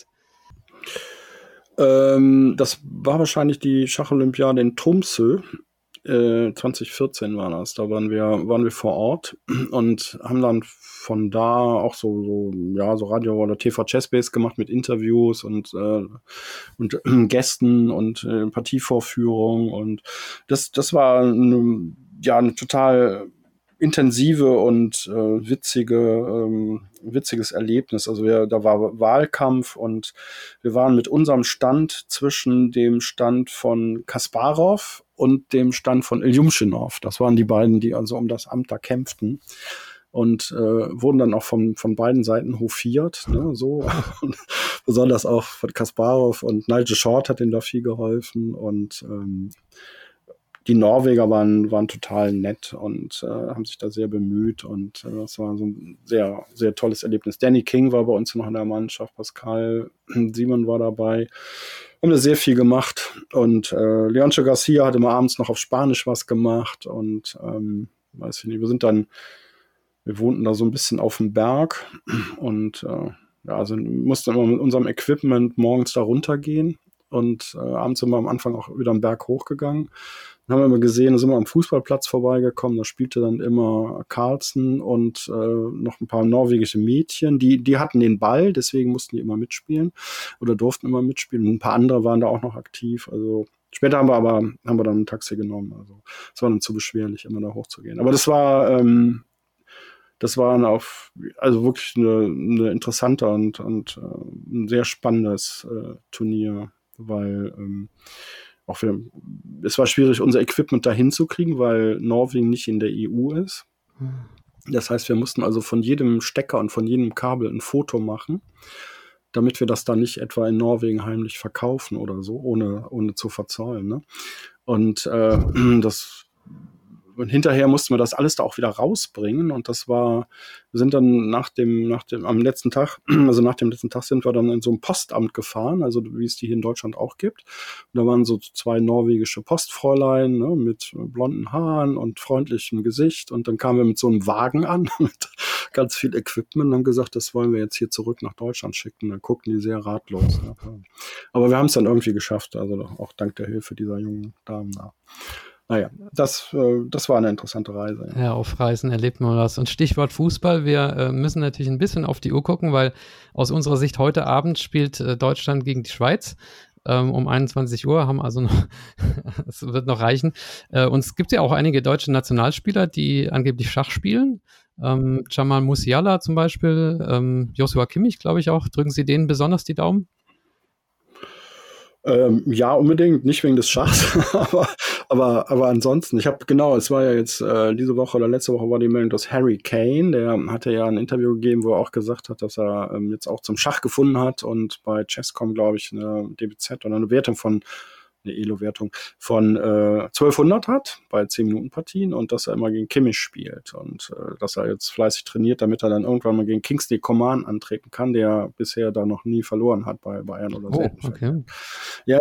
Das war wahrscheinlich die Schacholympiade in Tromsø. 2014 war das. Da waren wir vor Ort und haben dann von da auch so Radio oder TV Chessbase gemacht mit Interviews und Gästen und Partievorführung und das war eine total intensive und witziges Erlebnis. Also da war Wahlkampf und wir waren mit unserem Stand zwischen dem Stand von Kasparov und dem Stand von Iljumschinow. Das waren die beiden, die also um das Amt da kämpften. Und wurden dann auch von beiden Seiten hofiert, ne, so. Und besonders auch von Kasparov, und Nigel Short hat ihm da viel geholfen, und die Norweger waren total nett und haben sich da sehr bemüht, und das war so ein sehr, sehr tolles Erlebnis. Danny King war bei uns noch in der Mannschaft, Pascal Simon war dabei, haben da sehr viel gemacht, und Leoncio Garcia hat immer abends noch auf Spanisch was gemacht, und weiß ich nicht, wir wohnten da so ein bisschen auf dem Berg, und also mussten immer mit unserem Equipment morgens da runtergehen, und abends sind wir am Anfang auch wieder einen Berg hochgegangen. Dann haben wir immer gesehen, da sind wir am Fußballplatz vorbeigekommen, da spielte dann immer Carlsen und noch ein paar norwegische Mädchen, die hatten den Ball, deswegen mussten die immer mitspielen oder durften immer mitspielen. Und ein paar andere waren da auch noch aktiv, also später haben wir dann ein Taxi genommen, also es war dann zu beschwerlich, immer da hochzugehen. Aber das war also wirklich eine interessante und ein sehr spannendes Turnier, weil es war schwierig, unser Equipment da hinzukriegen, weil Norwegen nicht in der EU ist. Das heißt, wir mussten also von jedem Stecker und von jedem Kabel ein Foto machen, damit wir das dann nicht etwa in Norwegen heimlich verkaufen oder so, ohne zu verzollen. Ne? Und und hinterher mussten wir das alles da auch wieder rausbringen. Und wir sind dann am letzten Tag, also nach dem letzten Tag sind wir dann in so ein Postamt gefahren, also wie es die hier in Deutschland auch gibt. Und da waren so 2 norwegische Postfräulein, ne, mit blonden Haaren und freundlichem Gesicht. Und dann kamen wir mit so einem Wagen an, mit ganz viel Equipment, und haben gesagt, das wollen wir jetzt hier zurück nach Deutschland schicken. Dann guckten die sehr ratlos. Ne. Aber wir haben es dann irgendwie geschafft, also auch dank der Hilfe dieser jungen Damen da. Naja, das war eine interessante Reise. Ja, auf Reisen erlebt man was. Und Stichwort Fußball, wir müssen natürlich ein bisschen auf die Uhr gucken, weil aus unserer Sicht heute Abend spielt Deutschland gegen die Schweiz um 21 Uhr, haben also noch, es wird noch reichen. Und es gibt ja auch einige deutsche Nationalspieler, die angeblich Schach spielen. Jamal Musiala zum Beispiel, Joshua Kimmich, glaube ich auch. Drücken Sie denen besonders die Daumen? Ja, unbedingt, nicht wegen des Schachs, aber ansonsten, es war ja jetzt diese Woche oder letzte Woche war die Meldung, dass Harry Kane, der hatte ja ein Interview gegeben, wo er auch gesagt hat, dass er jetzt auch zum Schach gefunden hat und bei Chess.com, glaube ich, eine DBZ oder eine Elo-Wertung von 1200 hat bei 10-Minuten-Partien, und dass er immer gegen Kimmich spielt und dass er jetzt fleißig trainiert, damit er dann irgendwann mal gegen Kingsley Coman antreten kann, der bisher da noch nie verloren hat bei Bayern oder so. Oh, okay. Ja.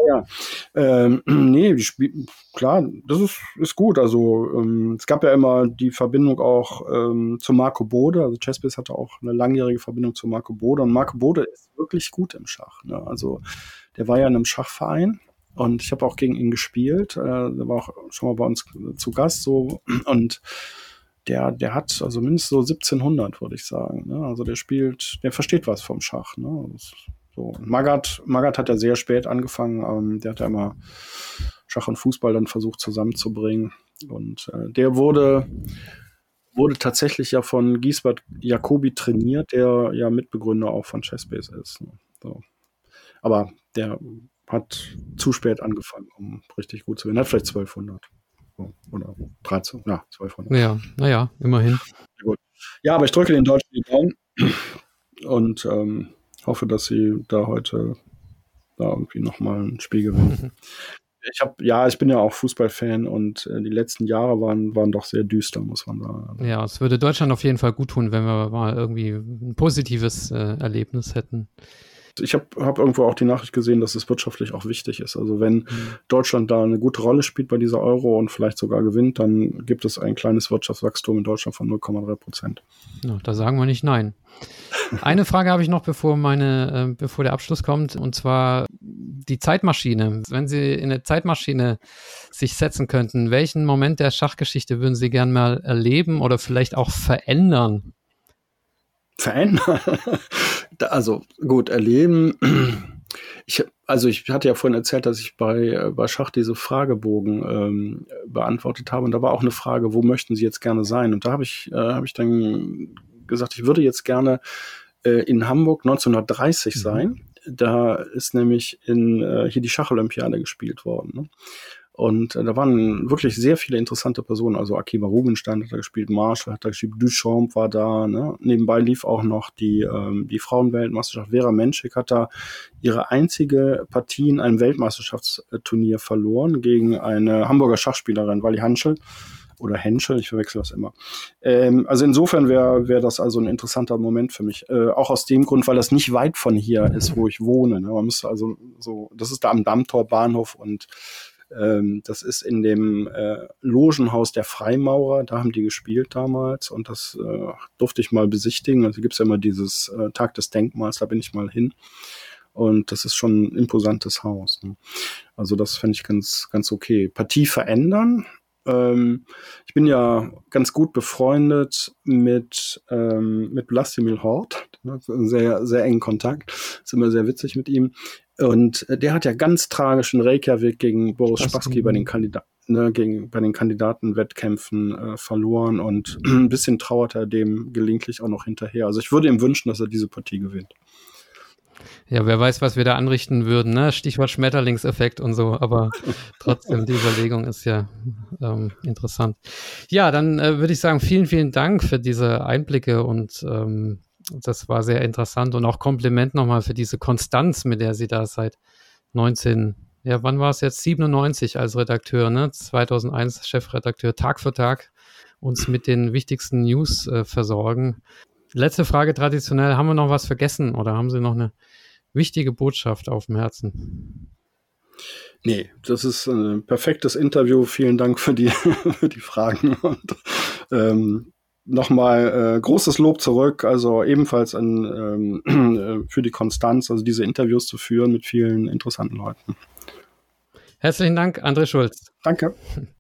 Nee, die spielen, klar, das ist gut. Also es gab ja immer die Verbindung auch zu Marco Bode. Also Chessbiz hatte auch eine langjährige Verbindung zu Marco Bode. Und Marco Bode ist wirklich gut im Schach. Ne? Also der war ja in einem Schachverein. Und ich habe auch gegen ihn gespielt. Der war auch schon mal bei uns zu Gast. So. Und der hat also mindestens so 1700, würde ich sagen. Ne? Also der versteht was vom Schach. Ne? So. Magath hat ja sehr spät angefangen. Der hat ja immer Schach und Fußball dann versucht zusammenzubringen. Und der wurde tatsächlich ja von Gisbert Jacobi trainiert, der ja Mitbegründer auch von Chessbase ist. Ne? So. Aber der hat zu spät angefangen, um richtig gut zu werden. Hat vielleicht 1200 oder 13, ja, 1200. Ja, naja, immerhin. Gut. Ja, aber ich drücke den Deutschen die Daumen und hoffe, dass sie da heute da irgendwie nochmal ein Spiel gewinnen. Ich bin ja auch Fußballfan, und die letzten Jahre waren doch sehr düster, muss man sagen. Ja, es würde Deutschland auf jeden Fall gut tun, wenn wir mal irgendwie ein positives Erlebnis hätten. Ich habe irgendwo auch die Nachricht gesehen, dass es wirtschaftlich auch wichtig ist. Also wenn Deutschland da eine gute Rolle spielt bei dieser Euro und vielleicht sogar gewinnt, dann gibt es ein kleines Wirtschaftswachstum in Deutschland von 0,3%. Ja, da sagen wir nicht nein. Eine Frage habe ich noch, bevor der Abschluss kommt, und zwar die Zeitmaschine. Wenn Sie in eine Zeitmaschine sich setzen könnten, welchen Moment der Schachgeschichte würden Sie gern mal erleben oder vielleicht auch verändern? Verändern? Also gut, erleben. Also ich hatte ja vorhin erzählt, dass ich bei Schach diese Fragebogen beantwortet habe. Und da war auch eine Frage, wo möchten Sie jetzt gerne sein? Und da habe ich dann gesagt, ich würde jetzt gerne in Hamburg 1930 sein. Da ist nämlich hier die Schacholympiade gespielt worden. Ne? Und da waren wirklich sehr viele interessante Personen. Also Akiba Rubinstein hat da gespielt, Marshall hat da gespielt, Duchamp war da. Ne? Nebenbei lief auch noch die Frauenweltmeisterschaft. Vera Menschik hat da ihre einzige Partie in einem Weltmeisterschaftsturnier verloren gegen eine Hamburger Schachspielerin, Wally Henschel. Oder Henschel, ich verwechsel das immer. Also insofern wäre das also ein interessanter Moment für mich. Auch aus dem Grund, weil das nicht weit von hier ist, wo ich wohne. Ne? Man müsste also das ist da am Dammtor-Bahnhof und das ist in dem Logenhaus der Freimaurer, da haben die gespielt damals und das durfte ich mal besichtigen. Also gibt's ja immer dieses Tag des Denkmals, da bin ich mal hin. Und das ist schon ein imposantes Haus. Ne? Also das fände ich ganz, ganz okay. Partie verändern. Ich bin ja ganz gut befreundet mit Wladimir Hort. Sehr, sehr engen Kontakt. Ist immer sehr witzig mit ihm. Und der hat ja ganz tragisch in Reykjavik gegen Boris Spassky bei den Kandidatenwettkämpfen verloren und ein bisschen trauert er dem gelegentlich auch noch hinterher. Also ich würde ihm wünschen, dass er diese Partie gewinnt. Ja, wer weiß, was wir da anrichten würden, ne? Stichwort Schmetterlingseffekt und so, aber trotzdem, die Überlegung ist ja interessant. Ja, dann würde ich sagen, vielen, vielen Dank für diese Einblicke und das war sehr interessant und auch Kompliment nochmal für diese Konstanz, mit der Sie da seit wann war es jetzt? 97 als Redakteur, ne? 2001 Chefredakteur, Tag für Tag uns mit den wichtigsten News versorgen. Letzte Frage traditionell, haben wir noch was vergessen oder haben Sie noch eine wichtige Botschaft auf dem Herzen? Nee, das ist ein perfektes Interview. Vielen Dank für die Fragen und nochmal großes Lob zurück, also ebenfalls für die Konstanz, also diese Interviews zu führen mit vielen interessanten Leuten. Herzlichen Dank, André Schulz. Danke.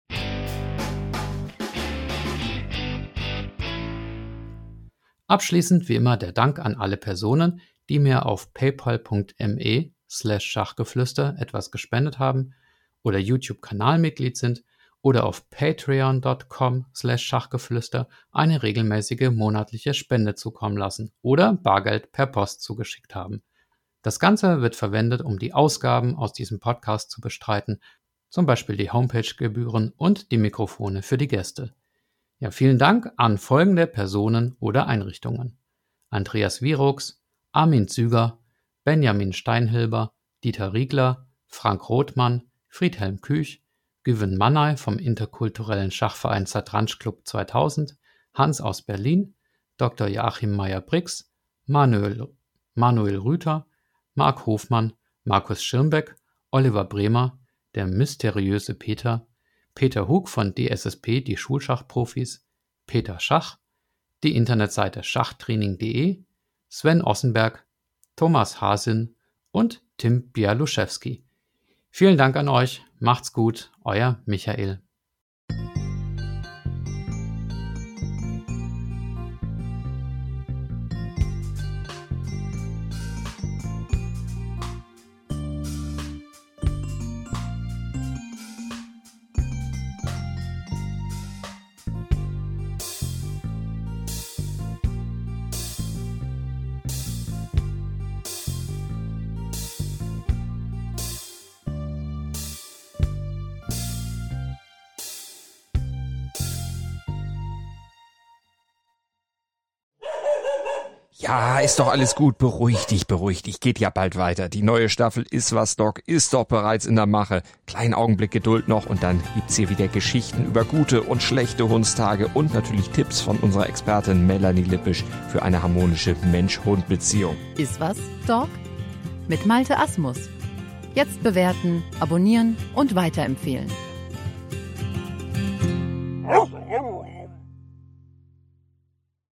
Abschließend wie immer der Dank an alle Personen, die mir auf paypal.me/Schachgeflüster etwas gespendet haben oder YouTube-Kanalmitglied sind oder auf patreon.com/Schachgeflüster eine regelmäßige monatliche Spende zukommen lassen oder Bargeld per Post zugeschickt haben. Das Ganze wird verwendet, um die Ausgaben aus diesem Podcast zu bestreiten, zum Beispiel die Homepage-Gebühren und die Mikrofone für die Gäste. Ja, vielen Dank an folgende Personen oder Einrichtungen: Andreas Wierucks, Armin Züger, Benjamin Steinhilber, Dieter Riegler, Frank Rothmann, Friedhelm Küch, Güven Mannay vom interkulturellen Schachverein Satranj Club 2000, Hans aus Berlin, Dr. Joachim Meyer-Brix, Manuel Rüther, Marc Hofmann, Markus Schirmbeck, Oliver Bremer, der mysteriöse Peter Hug von DSSP, die Schulschachprofis, Peter Schach, die Internetseite schachtraining.de, Sven Ossenberg, Thomas Hasin und Tim Bialuszewski. Vielen Dank an euch, macht's gut, euer Michael. Ja, ist doch alles gut. Beruhig dich. Geht ja bald weiter. Die neue Staffel Ist was, Doc ist doch bereits in der Mache. Kleinen Augenblick Geduld noch und dann gibt's hier wieder Geschichten über gute und schlechte Hundstage und natürlich Tipps von unserer Expertin Melanie Lippisch für eine harmonische Mensch-Hund-Beziehung. Ist was, Doc? Mit Malte Asmus. Jetzt bewerten, abonnieren und weiterempfehlen.